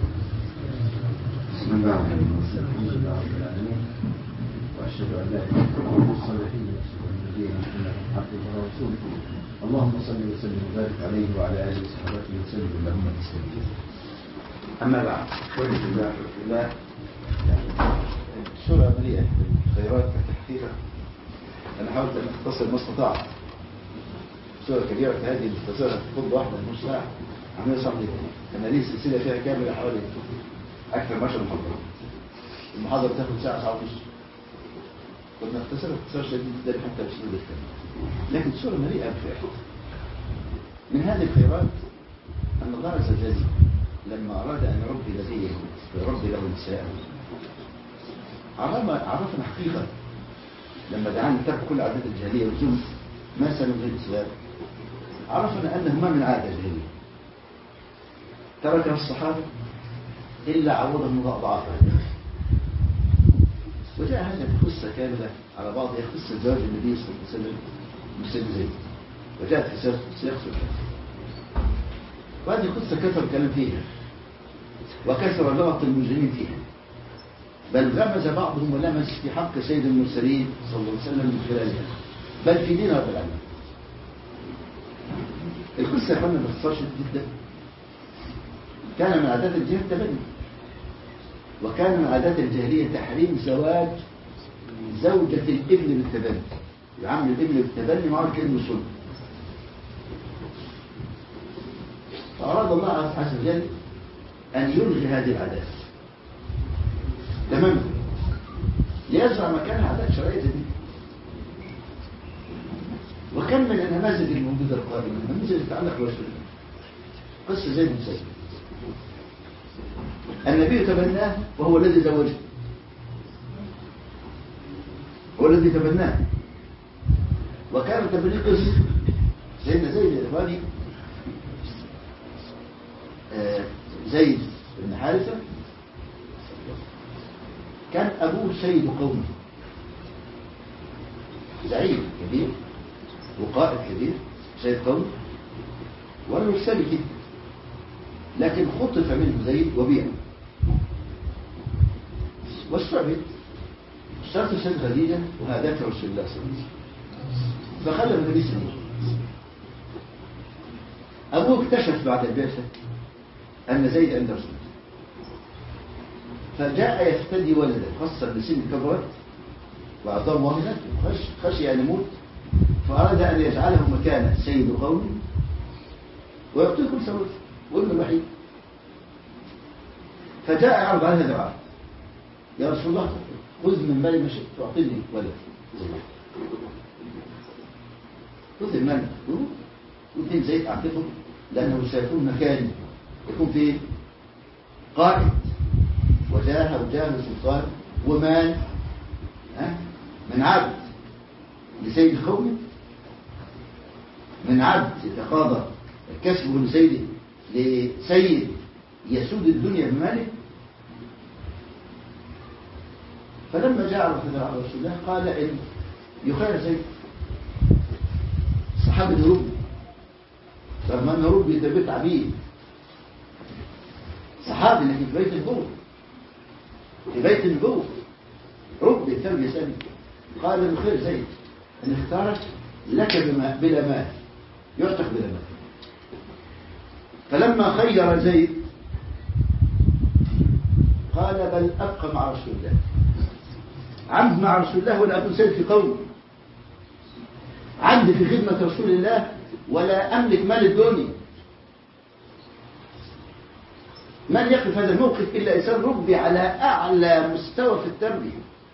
بسم الله الرحمن الرحيم. الحمد لله رب العالمين، وأشهد أن لا إله إلا الله الصالحين والنبيين محمد عبده ورسوله. اللهم صل وسلم وبارك عليه وعلى آله وصحبه وسلم اللهم تسليما. أما بعد، أخواني في الله وفي الله، السورة مليئة بالخيرات كتحقيقها. أنا حاولت أن أختصر ما استطعت. سورة كبيرة هذه مختصرة في خطبة واحدة نص ساعة، عملية صعبة جدا. أنا لي سلسلة فيها كاملة حوالي أكثر من عشر محاضرات. المحاضرة بتاخد ساعة ساعة ونص. كنا نختصرها اختصار شديد جدا حتى بسهولة الكلام. لكن السورة مليئة بخيرات. من هذه الخيرات أن الله عز وجل لما أراد أن يربي لديه ويربي له نساء، عرفنا حقيقة لما دعانا نتبع كل عادات الجاهلية وزوج ما سنبغي الإسلام، عرفنا أنه ما من عادة جاهلية تركها الصحابة إلا عوضهم الله أضعافها. وجاء هذه القصة كاملة على بعضها قصة زواج النبي صلى الله عليه وسلم من سيدنا زيد، وجاءت في سياق سورة. وهذه القصة كثر الكلام فيها وكثر لغط المجرمين فيها، بل لمز بعضهم ولمس في حق سيد المرسلين صلى الله عليه وسلم من خلالها، بل في دين رب العالمين. القصة يا فندم باختصار شديد جدا، كان من عادات الجاهلية التبني، وكان من عادات الجاهلية تحريم زواج زوجة الابن بالتبني. العم الابن بالتبني معه كلمة سنة. فأراد الله عز وجل أن يلغي هذه العادات تماما، ليزرع مكانها عادات شرعية جديدة. وكم من النماذج الموجودة القائمة، النماذج تتعلق برسول قصة زيد بن ثابت. النبي تبناه وهو الذي زوجه، هو الذي تبناه، وكان تبني قصة سيدنا زيد الإخواني زيد بن حارثة كان أبوه سيد قومه، زعيم كبير وقائد كبير سيد قومه ورجل سامي جدا، لكن خطف منه زيد وبيع واستعبد. اشترط سيد خديجة وهداك رسول الله صلى الله عليه وسلم، فخلى النبي سنين. أبوه اكتشف بعد البعثة أن زيد عند رسول الله، فجاء يفتدي ولده خاصة بسن كبرت وأعطاه مؤمنات، خشي أن يموت، فأراد أن يجعله مكان سيد قومه ويعطيه كل سواد وابن الوحيد. فجاء يعرض على هذا العرض: يا رسول الله خذ من مالي ما شئت تعطيني ولد. خذ المال واثنين زيد أعطيهم، لأنه سيكون مكاني، يكون فيه قائد وجاه وجاه وسلطان ومال من عبد لسيد قومه، من عبد يتقاضى كسبه لسيد لسيد يسود الدنيا بماله. فلما جاء رسول الله قال إن يخير زيد صحابة رب، رغم أن رب يتبت عبيد صحابي لكن في بيت النبوة، في بيت النبوة رب التربية سامي. قال يخير زيد أن اختارك لك بما بلا مال، يعتق بلا مال. فلما خير زيد قال بل أبقى مع رسول الله، عبد مع رسول الله ولا أكون سيد في قومي، عبد في خدمة رسول الله ولا أملك مال الدنيا. من يقف هذا الموقف إلا إنسان ربي على أعلى مستوى في التربية،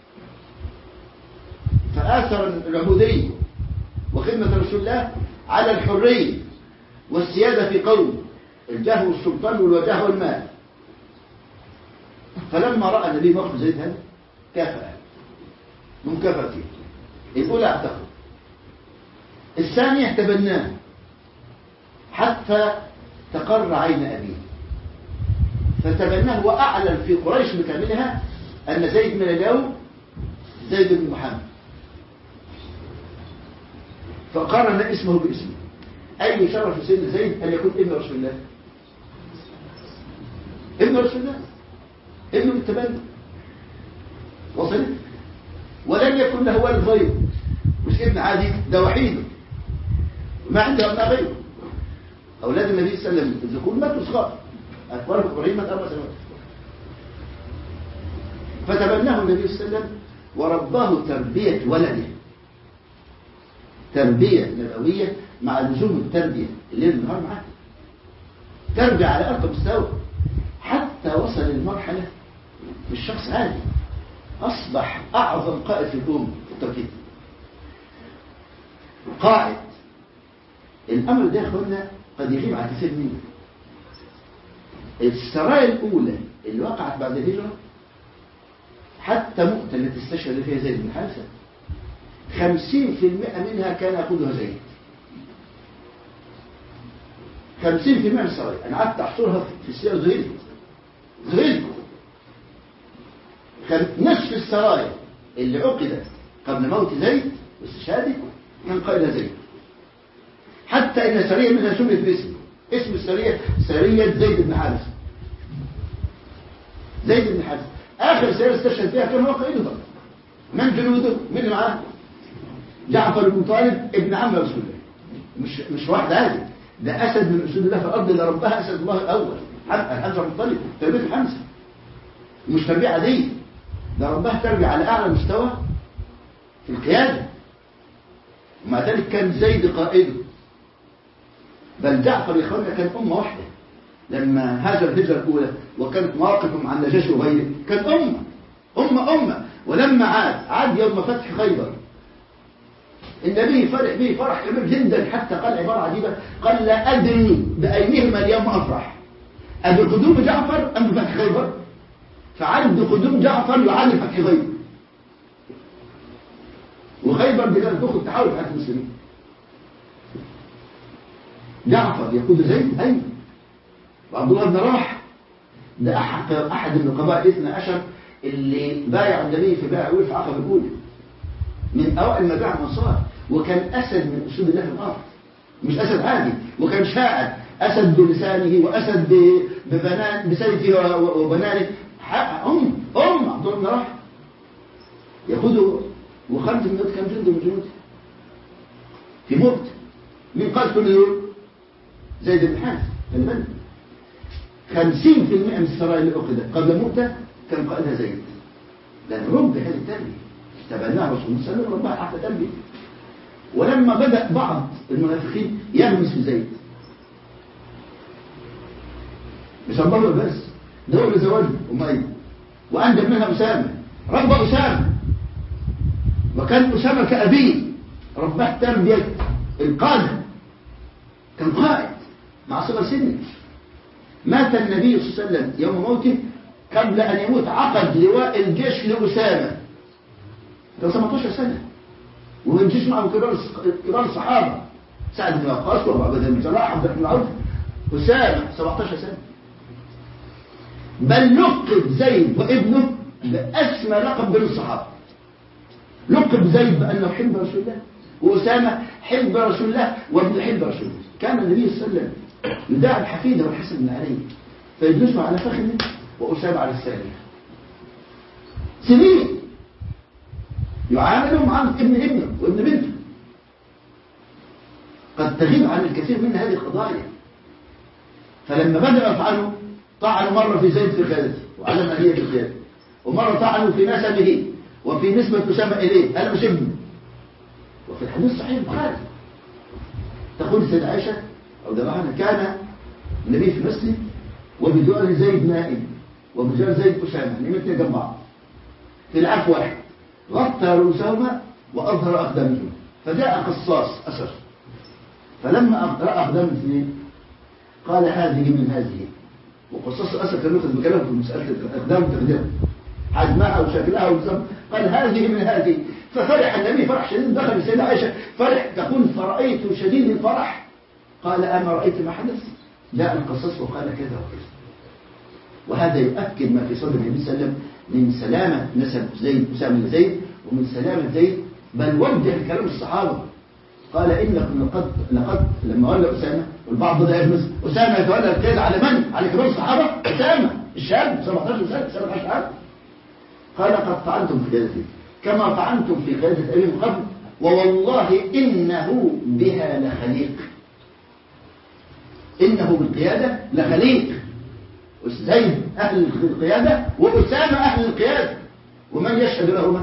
فآثر العبودية وخدمة رسول الله على الحرية والسيادة في قوم، الجاه والسلطان والوجاه والمال. فلما رأى النبي موقف زيد هذا كافأ مكافأته، الأولى اعتقد، الثانية تبناه حتى تقر عين أبيه فتبناه، وأعلن في قريش بكاملها أن زيد من اليوم زيد بن محمد، فقارن اسمه باسمه. أي شرف سيدنا زيد أن يكون ابن رسول الله، ابن رسول الله، ابن التبني، وصلت. ولم يكن له والد غيره، مش ابن عادي، ده وحيد ما عنده ابناء غيره. أولاد النبي صلى الله عليه وسلم الذكور ماتوا صغار، أكبرهم إبراهيم مات أربع سنوات، فتبناه النبي صلى الله عليه وسلم ورباه تربية ولده، تربية نبوية مع لزوم التربية الليل والنهار معاه، تربية على أرقى مستوى، حتى وصل للمرحلة مش شخص عادي، أصبح أعظم قائد في الأمة في التوحيد، قائد. الأمر ده يا أخوانا قد يغيب على كثير منه. السرايا الأولى اللي وقعت بعد الهجرة حتى مؤتة التي استشهد فيها زيد بن حارثة خمسين في المئة منها كان يقودها زيد، خمسين في المئة من السرايا. أنا قعدت أحصرها في السير زهيد زهيد نصف السرايا اللي عقدت قبل موت زيد واستشهاده كان قائدها زيد، حتى إن سرية منها سميت باسمه، اسم السرية سرية زيد بن حارثة. زيد بن حارثة آخر سرية استشهد فيها كان هو قائدها. من جنوده؟ من اللي معاه؟ جعفر بن طالب ابن عم رسول الله، مش مش واحد عادي، ده أسد من أسود الله في الأرض اللي ربها أسد الله الأول، حمزة بن طالب، تربية حمزة مش تربية عادية، ده ربها تربية على أعلى مستوى في القيادة. ومع ذلك كان زيد قائده، بل جعفر يا اخوانا كان أمة واحدة لما هاجر الهجرة الأولى، وكانت مواقفهم عن نجاشي وغيره كان أمة أمة أمة. ولما عاد عاد يوم فتح خيبر النبي فرح به فرح كبير جدا، حتى قال عبارة عجيبة، قال لا أدري بأيهما اليوم أفرح، أبقدوم جعفر أم بفتح خيبر؟ فعد قدوم جعفر يعلم فتح خيبر، وخيبر دي كانت تاخد تحول في حياة المسلمين. جعفر يقود زيد أي وعبد الله بن رواحة ده أحد أحد من القبائل الاثنى عشر اللي بايع النبي في بيع ولف عقبة الأولى، من أوائل ما باع الأنصار، وكان أسد من أسود الله في الأرض، مش أسد عادي، وكان شاعر، أسد بلسانه وأسد ببنان بسيفه وبنانه. أم أم عبد الله بن رواحة يقوده، وخمس من كم جند من جنوده في موت. من قال كل يوم زيد بن حارثة المن. خمسين في المئة من السرايا اللي أخذت قبل موته كان قائدها زيد، لأن رب هذه التربية تبناها رسول الله صلى الله عليه وسلم ربها أحلى تربية. ولما بدأ بعض المنافقين يغمس في زيد مش الله بس، دور لزواجه أمية، وأنجب منها أسامة، رب أسامة، وكان أسامة كأبيه رباه تربية القادة، كان قائد مع صغر سنه. مات النبي صلى الله عليه وسلم يوم موته قبل أن يموت عقد لواء الجيش لأسامة، كان سبعة عشر سنة، ويمشيش معه كبار الصحابة، سعد بن وقاص وأبو عبيدة بن جراح عبد الرحمن بن عوف. أسامة سبعة عشر سنة، بل لقب زيد وابنه بأسمى لقب بين الصحابة، لقب زيد بأنه حب رسول الله، وأسامة حب رسول الله وابن حب رسول الله. كان النبي صلى الله عليه وسلم يداعب حفيده والحسن بن علي فيجلسوا على فخذه وأسامة على السارية سنين، يعاملهم عن ابن ابنه وابن بنته. قد تغيب عن الكثير من هذه القضايا. فلما بدأوا يفعلوا طعنوا مرة في زيد في قيادته وعلم أهلية في قيادته، ومرة طعنوا في نسبه وفي نسبة أسامة إليه، أنا مش ابنه. وفي الحديث صحيح البخاري تقول السيدة عائشة رضي الله عنها كان النبي في المسجد وبجوار زيد نائم وبجوار زيد أسامة الاثنين جنب بعض في العفو واحد، غطى رؤوسهما وأظهر أقدامهما، فجاء قصاص أسر فلما رأى أقدام الاثنين قال هذه من هذه. وقصاص الأسر كان يؤخذ بكلامه في مسألة الأقدام وتقديمها حجمها وشكلها والزم، قال هذه من هذه. ففرح النبي فرح شديد، دخل السيدة عائشة فرح تقول فرأيت شديد الفرح. قال أما رأيت ما حدث؟ جاء القصاص وقال كذا وكذا. وهذا يؤكد ما في صدر النبي صلى الله عليه وسلم من سلامة نسب زيد أسامة زيد ومن سلامة زيد، بل وجه كلام الصحابة قال إنكم لقد لقد لما ولى أسامة والبعض بدأ يهمس أسامة يتولى القيادة على من؟ على كبار الصحابة. أسامة الشاب سبعتاشر سنة سبعة عشر عام قال قد فعلتم في قيادتي كما فعلتم في قيادة أبي من قبل ووالله إنه بها لخليق. إنه بالقيادة لخليق. زيد أهل القيادة وأسامة أهل القيادة، ومن يشهد لهما؟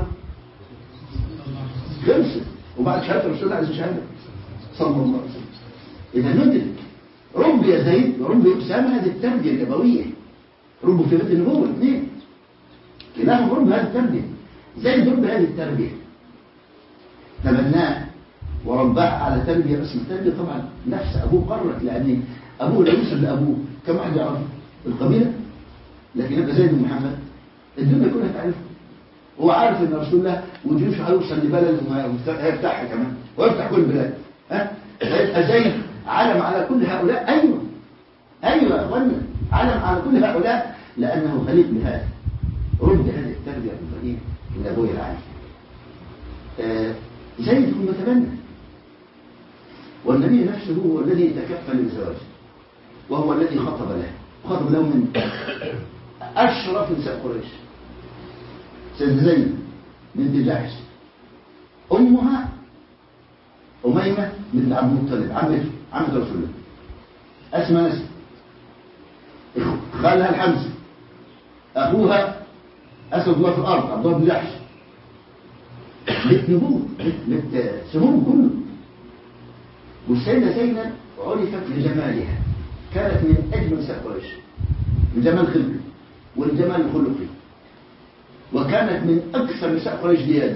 خمسة. وبعد شهادة الرسول الله عز وجل صلى الله عليه وسلم. إذا ندرك ربي زيد وربي أسامة هذه التربية النبوية، ربوا في بيت النبوة الاثنين كلاهم رب هذه التربية. زيد رب هذه التربية تبناه ورباه على تربية، بس التربية طبعا نفس أبوه قرر، لأن أبوه لا يوصل لأبوه كم واحد يعرف القبيلة، لكن يبقى زيد بن محمد الدنيا كلها تعرفه. هو عارف ان رسول الله وجيوش هيوصل لبلد وهيفتحها كمان ويفتح كل البلاد. ها هيبقى زيد علم على كل هؤلاء. ايوه ايوه يا اخوانا، علم على كل هؤلاء لانه خليق بهذا، رد هذه التربيه الفقيه النبويه العاليه. آه زيد هو متبنى، والنبي نفسه هو الذي تكفل بزواجه وهو الذي خطب له، خطب له من اشرف نساء قريش سيدة زينب بنت جحش، أمها أميمة بنت عبد المطلب عمته عمة رسول الله، أسمى نسب، خالها الحمزة، أخوها أسد الله في الأرض عبد الله بن جحش، بنت نبوة بنت سموم كله. والسيدة زينب عرفت لجمالها، كانت من أجمل نساء قريش لجمال خلقه والجمال الخلقي، وكانت من أكثر نساء قريش ديانة.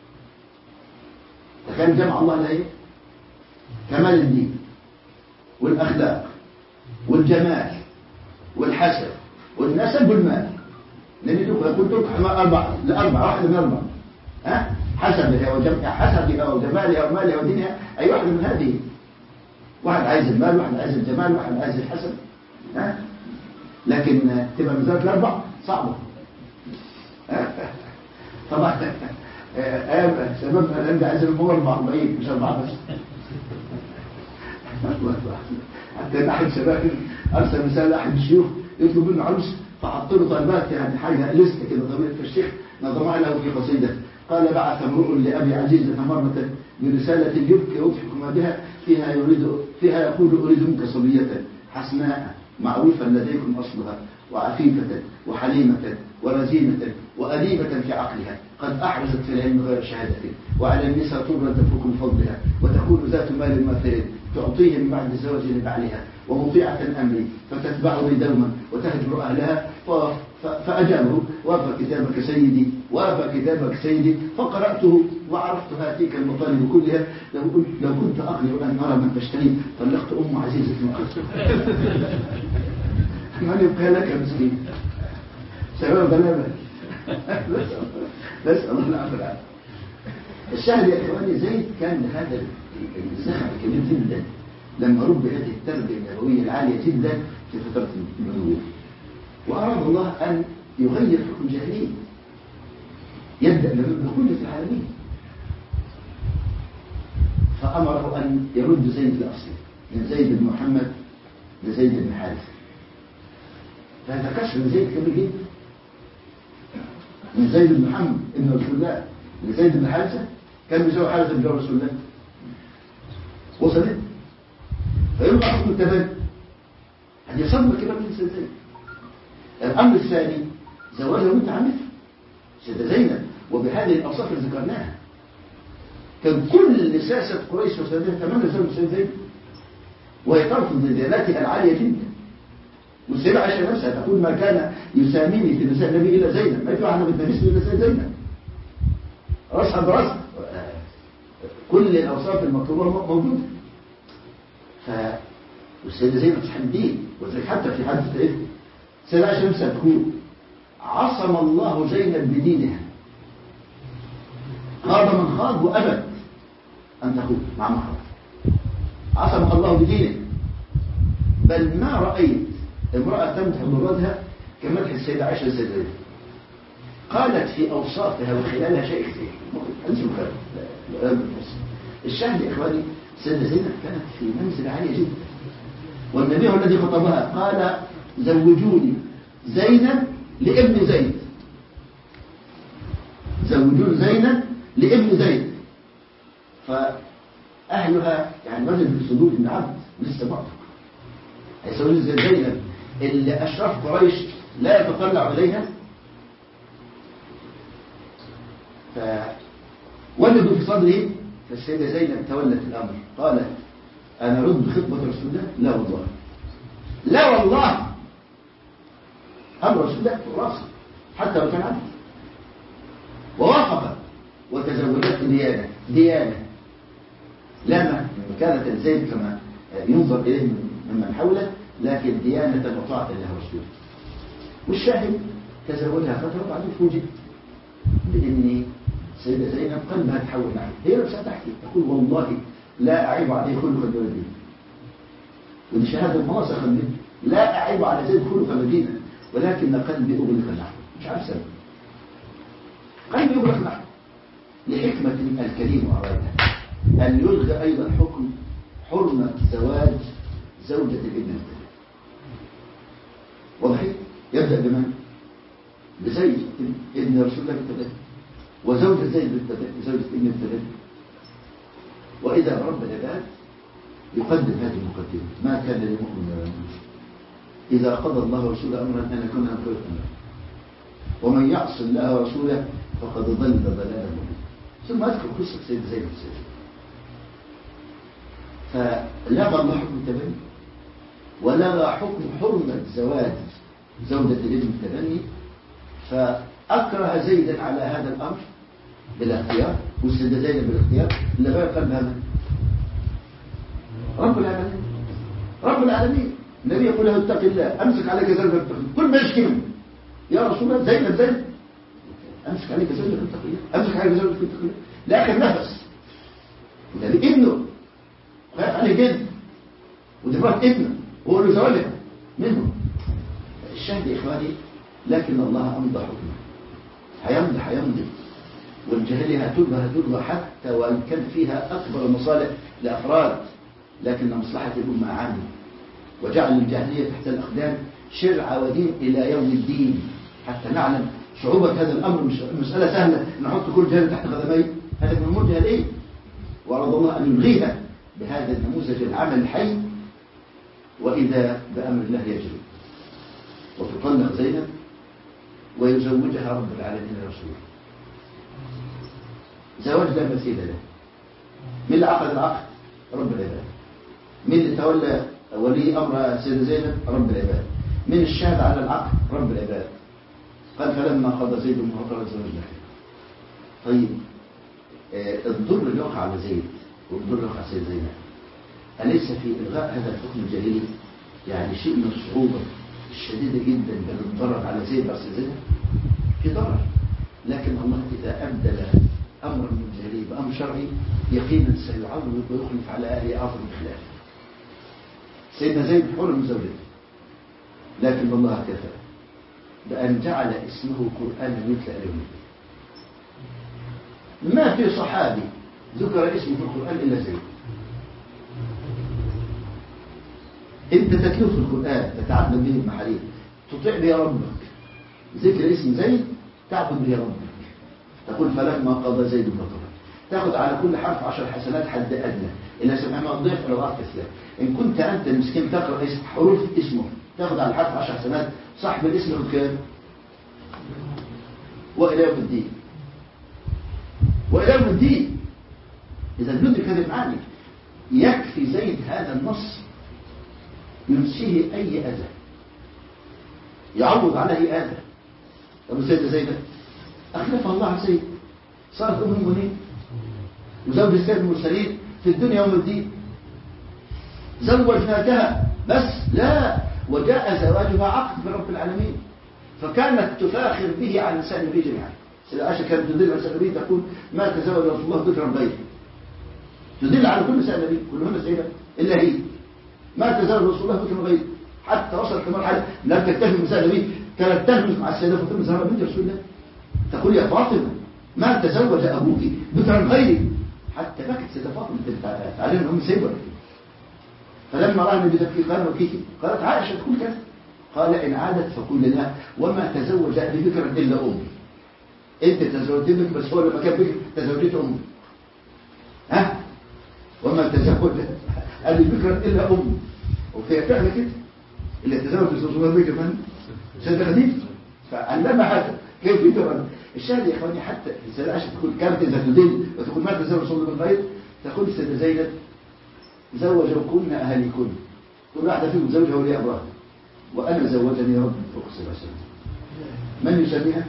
فكان جمع الله لها كمال الدين والأخلاق والجمال والحسب والنسب والمال، لأن يقول تركح أربعة لأربعة واحدة من أربعة، ها حسبها وجمعها حسبها وجمالها ومالها ودينها، أي واحدة من هذه. واحد عايز المال، واحد عايز الجمال، واحد عايز الحسب، ها لكن تبقى من ذلك الأربعة صعبة. طبعا شبابنا الآن عايز المور أربعة وأربعين مش أربعة بس. حتى أحد شباب أرسل رسالة لأحد الشيوخ يطلب منه عرس، فحط له طلبات يعني حاجة لستة كده طويلة، فالشيخ نظمها له في قصيدة قال بعث امرؤ لأبي عزيزة مرة برسالة يبكي ويضحك ما بها فيها يريد فيها يقول أريد منك صبية حسناء معروفا لديكم أصلها وعفيفة وحليمة ورزينة وأديبة في عقلها قد أحرزت في العلم غير شهادة، وعلى النساء طرا تفوق من فضلها وتكون ذات مال ماثل تعطيه من بعد الزواج لبعلها ومطيعة أمري فتتبعني دوما وتهجر أهلها. فأجابه وافى كتابك سيدي وافى كتابك سيدي فقرأته وعرفت هاتيك المطالب كلها. لو كنت, لو كنت أقدر أن أرى من تشتري طلقت أم عزيزة مقصر. من يبقى لك يا مسكين شباب بنابه. نسأل الله العافية والعافية. الشاهد يا إخواني زيد كان هذا الزخم الكبير جدا لما رب هذه التربية النبوية العالية جدا في فترة النبوة، وأراد الله أن يغير حكم الجاهلية يبدأ بكل في العالمين، فأمره أن يرد زيد لأصله من زيد بن محمد لزيد بن حارثة. فهذا كشف من زيد كبير جدا، من زيد بن محمد ابن رسول الله لزيد بن حارثة كان بيساوي حارثة بن رسول الله. وصلت فيلغى حكم التبني. هذه صدمة كبيرة من سيدة زينب. الأمر الثاني زواجها بنت عمتها سيدة زينب، وبهذه الأوصاف اللي ذكرناها. كان كل ساسة قريش وسادتها تمنى زوج سيدة زينب، وهي ترفض من دياناتها العالية جدا. والسيدة عائشة نفسها تقول ما كان يساميني في نساء النبي إلا زينب، ما في واحدة بتنافسني إلا سيدة زينب، راسها براسها، كل الأوصاف المطلوبة موجودة. ف والسيدة زينب صاحب الدين، وذلك حتى في حادثة إيه؟ السيدة عائشة نفسها تقول عصم الله زينب بدينها، خاض من خاض وأبد أن تخوض مع من خاض، عصم الله بدينه. بل ما رأيت امرأة تمدح مرادها كمدح السيدة عائشة السيدة زينب. قالت في أوصافها وخلالها شيء كثير أنتم خير. الشاهد يا إخواني السيدة زينب كانت في منزل عالية جدا، والنبي هو الذي خطبها قال زوجوني زينب لابن زيد، زوجون زينب لابن زيد. فأهلها يعني رجل في صدور ابن عبد لسه معتق، هيسوي زي زينب اللي أشراف قريش لا يتطلع إليها. فولدوا في صدره، فالسيدة زينب تولت الأمر، قالت أنا رد خطبة رسول الله؟ لا والله، لا والله، أمر رسول الله في راسه حتى لو كان عبد. ووافق وتزوجت ديانة ديانة لا كانت زيد كما ينظر إليه ممن حوله، لكن ديانة وطاعة لها رسوله. والشاهد تزوجها فترة وبعدين فوجئ بأن سيدة زينب قلبها تحول معي. هي نفسها تحكي تقول والله لا أعيب عليه خلقا ودينا، ودي شهادة مناصخا منه، لا أعيب على زيد خلقا ودينا، ولكن قلبي أغلق نحو، مش عارف سبب قلبي أغلق نحو لحكمة الكريم أرادها أن يلغي أيضا حكم حرمة زواج زوجة الابن. واضح؟ يبدأ بمن؟ بزيد ابن رسول الله بالتبني، وزوجة زيد بالتبني، زوجة ابن التبني. وإذا رب العباد يقدم هذه المقدمة: ما كان للمؤمن ولا للمؤمن إذا قضى الله ورسوله أمرا أن يكون لهم خير أمره، ومن يعص الله ورسوله فقد ضل ضلالا مبينا. ثم أذكر قصة سيد زيد السيد. فلغى الله حكم التبني، ولغى حكم حرمة زواج زوجة الابن التبني، فأكره زيدا على هذا الأمر بلا اختيار، والسيدة زينب بالاختيار. اللي غير قلبها من؟ رب العالمين، رب العالمين. النبي يقول له اتق الله، امسك عليك زوجك كل ما يشكي منه. يا رسول الله زينب زينب امسك عليك زوجك اتق الله، امسك عليك زوجك اتق الله، لاخر نفس. النبي ابنه خايف عليه جدا، ودفعت ابنه وهو له زوجها منه. الشاهد يا اخواني لكن الله امضى حكمه، هيمضي هيمضي، والجاهليه هتلغى هتلغى حتى وان كان فيها اكبر المصالح لافراد، لكن مصلحه الامه اعم. وجعل الجاهليه تحت الاقدام شرع ودين الى يوم الدين، حتى نعلم صعوبه هذا الامر. مش مساله سهله نحط كل جاهل تحت قدميه، هذا من امور جاهليه، واراد الله ان يلغيها بهذا النموذج العمل الحي. واذا بامر الله يجري، وتطلق زينب ويزوجها رب العالمين رسوله. زواج لا مثيل له. من اللي عقد العقد؟ رب العباد. من اللي تولى ولي امر سيدة زينب؟ رب العباد. من الشاهد على العقد؟ رب العباد. قال فلما قضى زيد منها وطرا زوجها. طيب آه الضر اللي وقع على زيد والضر اللي وقع على سيدة زينب، أليس في إلغاء هذا الحكم الجاهلي يعني شيء من الصعوبة الشديدة جدا بل الضرر على زيد بس زينب؟ في ضرر، لكن الله إذا أبدل أمرا من الجاهلية بأمر شرعي يقينا سيعوض ويخلف على أهل أعظم الخلاف. سيدنا زيد حر من زوجته، لكن الله كفى بأن جعل اسمه قرآنا يتلى عليهم. ما في صحابي ذكر اسمه في القرآن إلا زيد. انت تتلو في القرآن تتعبد به المحاريب، تطيع به ربك، ذكر اسم زيد تعبد به ربك. تقول فلما قضى زيد وطرا، تاخد على كل حرف عشر حسنات حد أدنى، إلا سبحانه الضيف ولو أرك كثير. إن كنت أنت المسكين تقرأ حروف اسمه تاخد على الحرف عشر حسنات، صاحب الاسم ياخد كام؟ وإلى يوم الدين، وإلى يوم الدين. إذا ندرك هذه المعاني يكفي زيد هذا النص ينسيه أي أذى، يعوض عليه أذى. أبو زيد زيدة أخلفها الله على زيد، صارت أم المؤمنين وزوج السيد المرسلين في الدنيا يوم الدين. زوجناكها بس لا، وجاء زواجها عقد من رب العالمين، فكانت تفاخر به على نساء النبي جميعا. سيدة عائشة كانت تدل على نساء النبي تقول ما تزوج رسول الله ذكرا غيره، تدل على كل نساء النبي كلهن سيدة إلا هي، ما تزوج رسول الله ذكرا غيره، حتى وصلت لمرحلة لا تكتفي بنساء النبي، كانت تهمس مع السيدة فاطمة الزهراء بنت رسول الله تقول يا فاطمة ما تزوج أبوك ذكرا غيري، حتى بكت سيدة فاطمة تعلم أم سيبر. فلما رأى النبي تبكي قال وكيكي، قالت عائشة تقول كذا، قال إن عادت فقل لنا وما تزوج أبي بكرا إلا أمي. أنت تزوجت بك بس هو لما كان بكر تزوجت أمي، ها وما تزوج أبي بكرا إلا أمي. وفي فعلا كده اللي تزوج رسول الله بكر من سيدة خديجة، فعلمها هذا كيف يدرى الشاهد يا إخواني. حتى السيدة عائشة تقول كانت إذا تدل وتقول ما تزوج رسول الله بالغير، تقول السيدة زينب زوجوكن أهليكن، كل واحدة فيهم زوجها ولي أمرها، وأنا زوجني رب فوق سبع سنين. من يسميها؟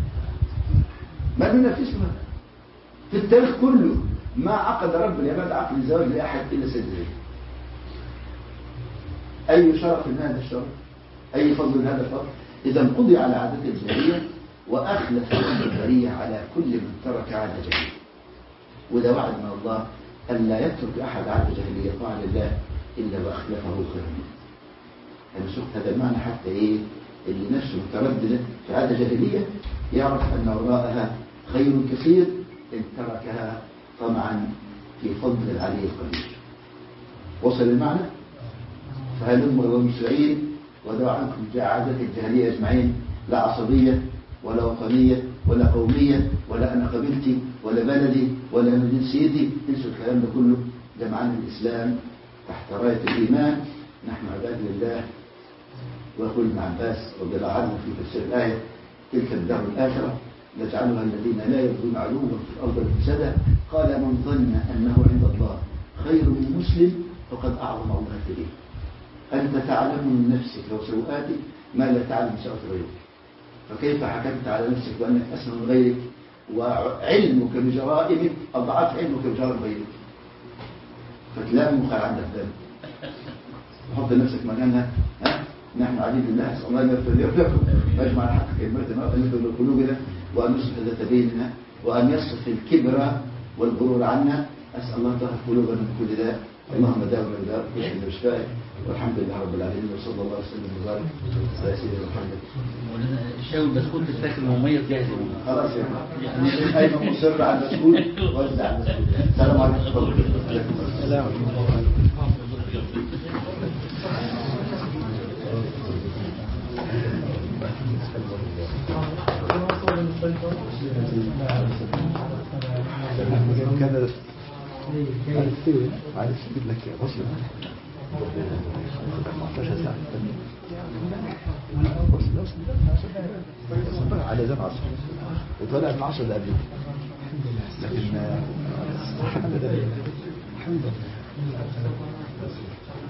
ما من اسمها في التاريخ كله ما عقد رب العباد عقد الزواج لأحد إلا سيدة زينب. أي شرف من هذا الشرف، أي فضل من هذا الفضل. إذا قضي على عادة الجاهلية وأخلف رب البرية على كل من ترك عادة جاهلية. وده وعد من الله أن لا يترك أحد عادة جاهلية طاعة لله إلا وأخلفه خيرا منه. أنا شفت هذا المعنى حتى إيه اللي نفسه مترددة في عادة جاهلية يعرف أن وراءها خير كثير إن تركها طمعا في فضل العلي القدير. وصل المعنى؟ فهلم ومسرعين ودعوا عنكم عادة الجاهلية أجمعين، لا عصبية ولا وطنية ولا قومية ولا أنا قبيلتي ولا بلدي ولا أنا جنسيتي، انسوا الكلام ده كله. جمعنا الإسلام تحت راية الإيمان، نحن عباد لله. ويقول ابن عباس رضي الله عنه في تفسير الآية تلك الدار الآخرة نجعلها الذين لا يرجون علوا في الأرض فسادا، قال من ظن أنه عند الله خير من مسلم فقد أعظم الله به. أنت تعلم من نفسك وسوءاتك ما لا تعلم سوءات غيرك، فكيف حكمت على نفسك بأنك أسمى من غيرك وعلمك بجرائمك أضعاف علمك بجرائم غيرك؟ فتلاقي مخال عندك دم، وحط نفسك مكانها. ها نحن عبيد الله، أسأل الله أن يغفر لكم ويجمع الحق كلمتنا وأن يغفر قلوبنا وأن يصلح ذات بيننا وأن يصرف الكبر والغرور عنا. أسأل الله طهر قلوبنا من كل داء. اللهم داونا بداء واشفنا بشفائك، والحمد لله رب العالمين، وصلى الله وسلم وبارك على سيدنا محمد. الشاي والبسكوت الساخن مميز جاهز خلاص يا يعني ايمن مصر على البسكوت وزع على البسكوت. السلام عليكم ورحمه الله وبركاته. السلام عليكم. كذا عايز اجيب لك غسل أربعتاشر ساعة غسل على زمان عصر وطلع من عشر اللي قبله، لكن الحمد لله الحمد لله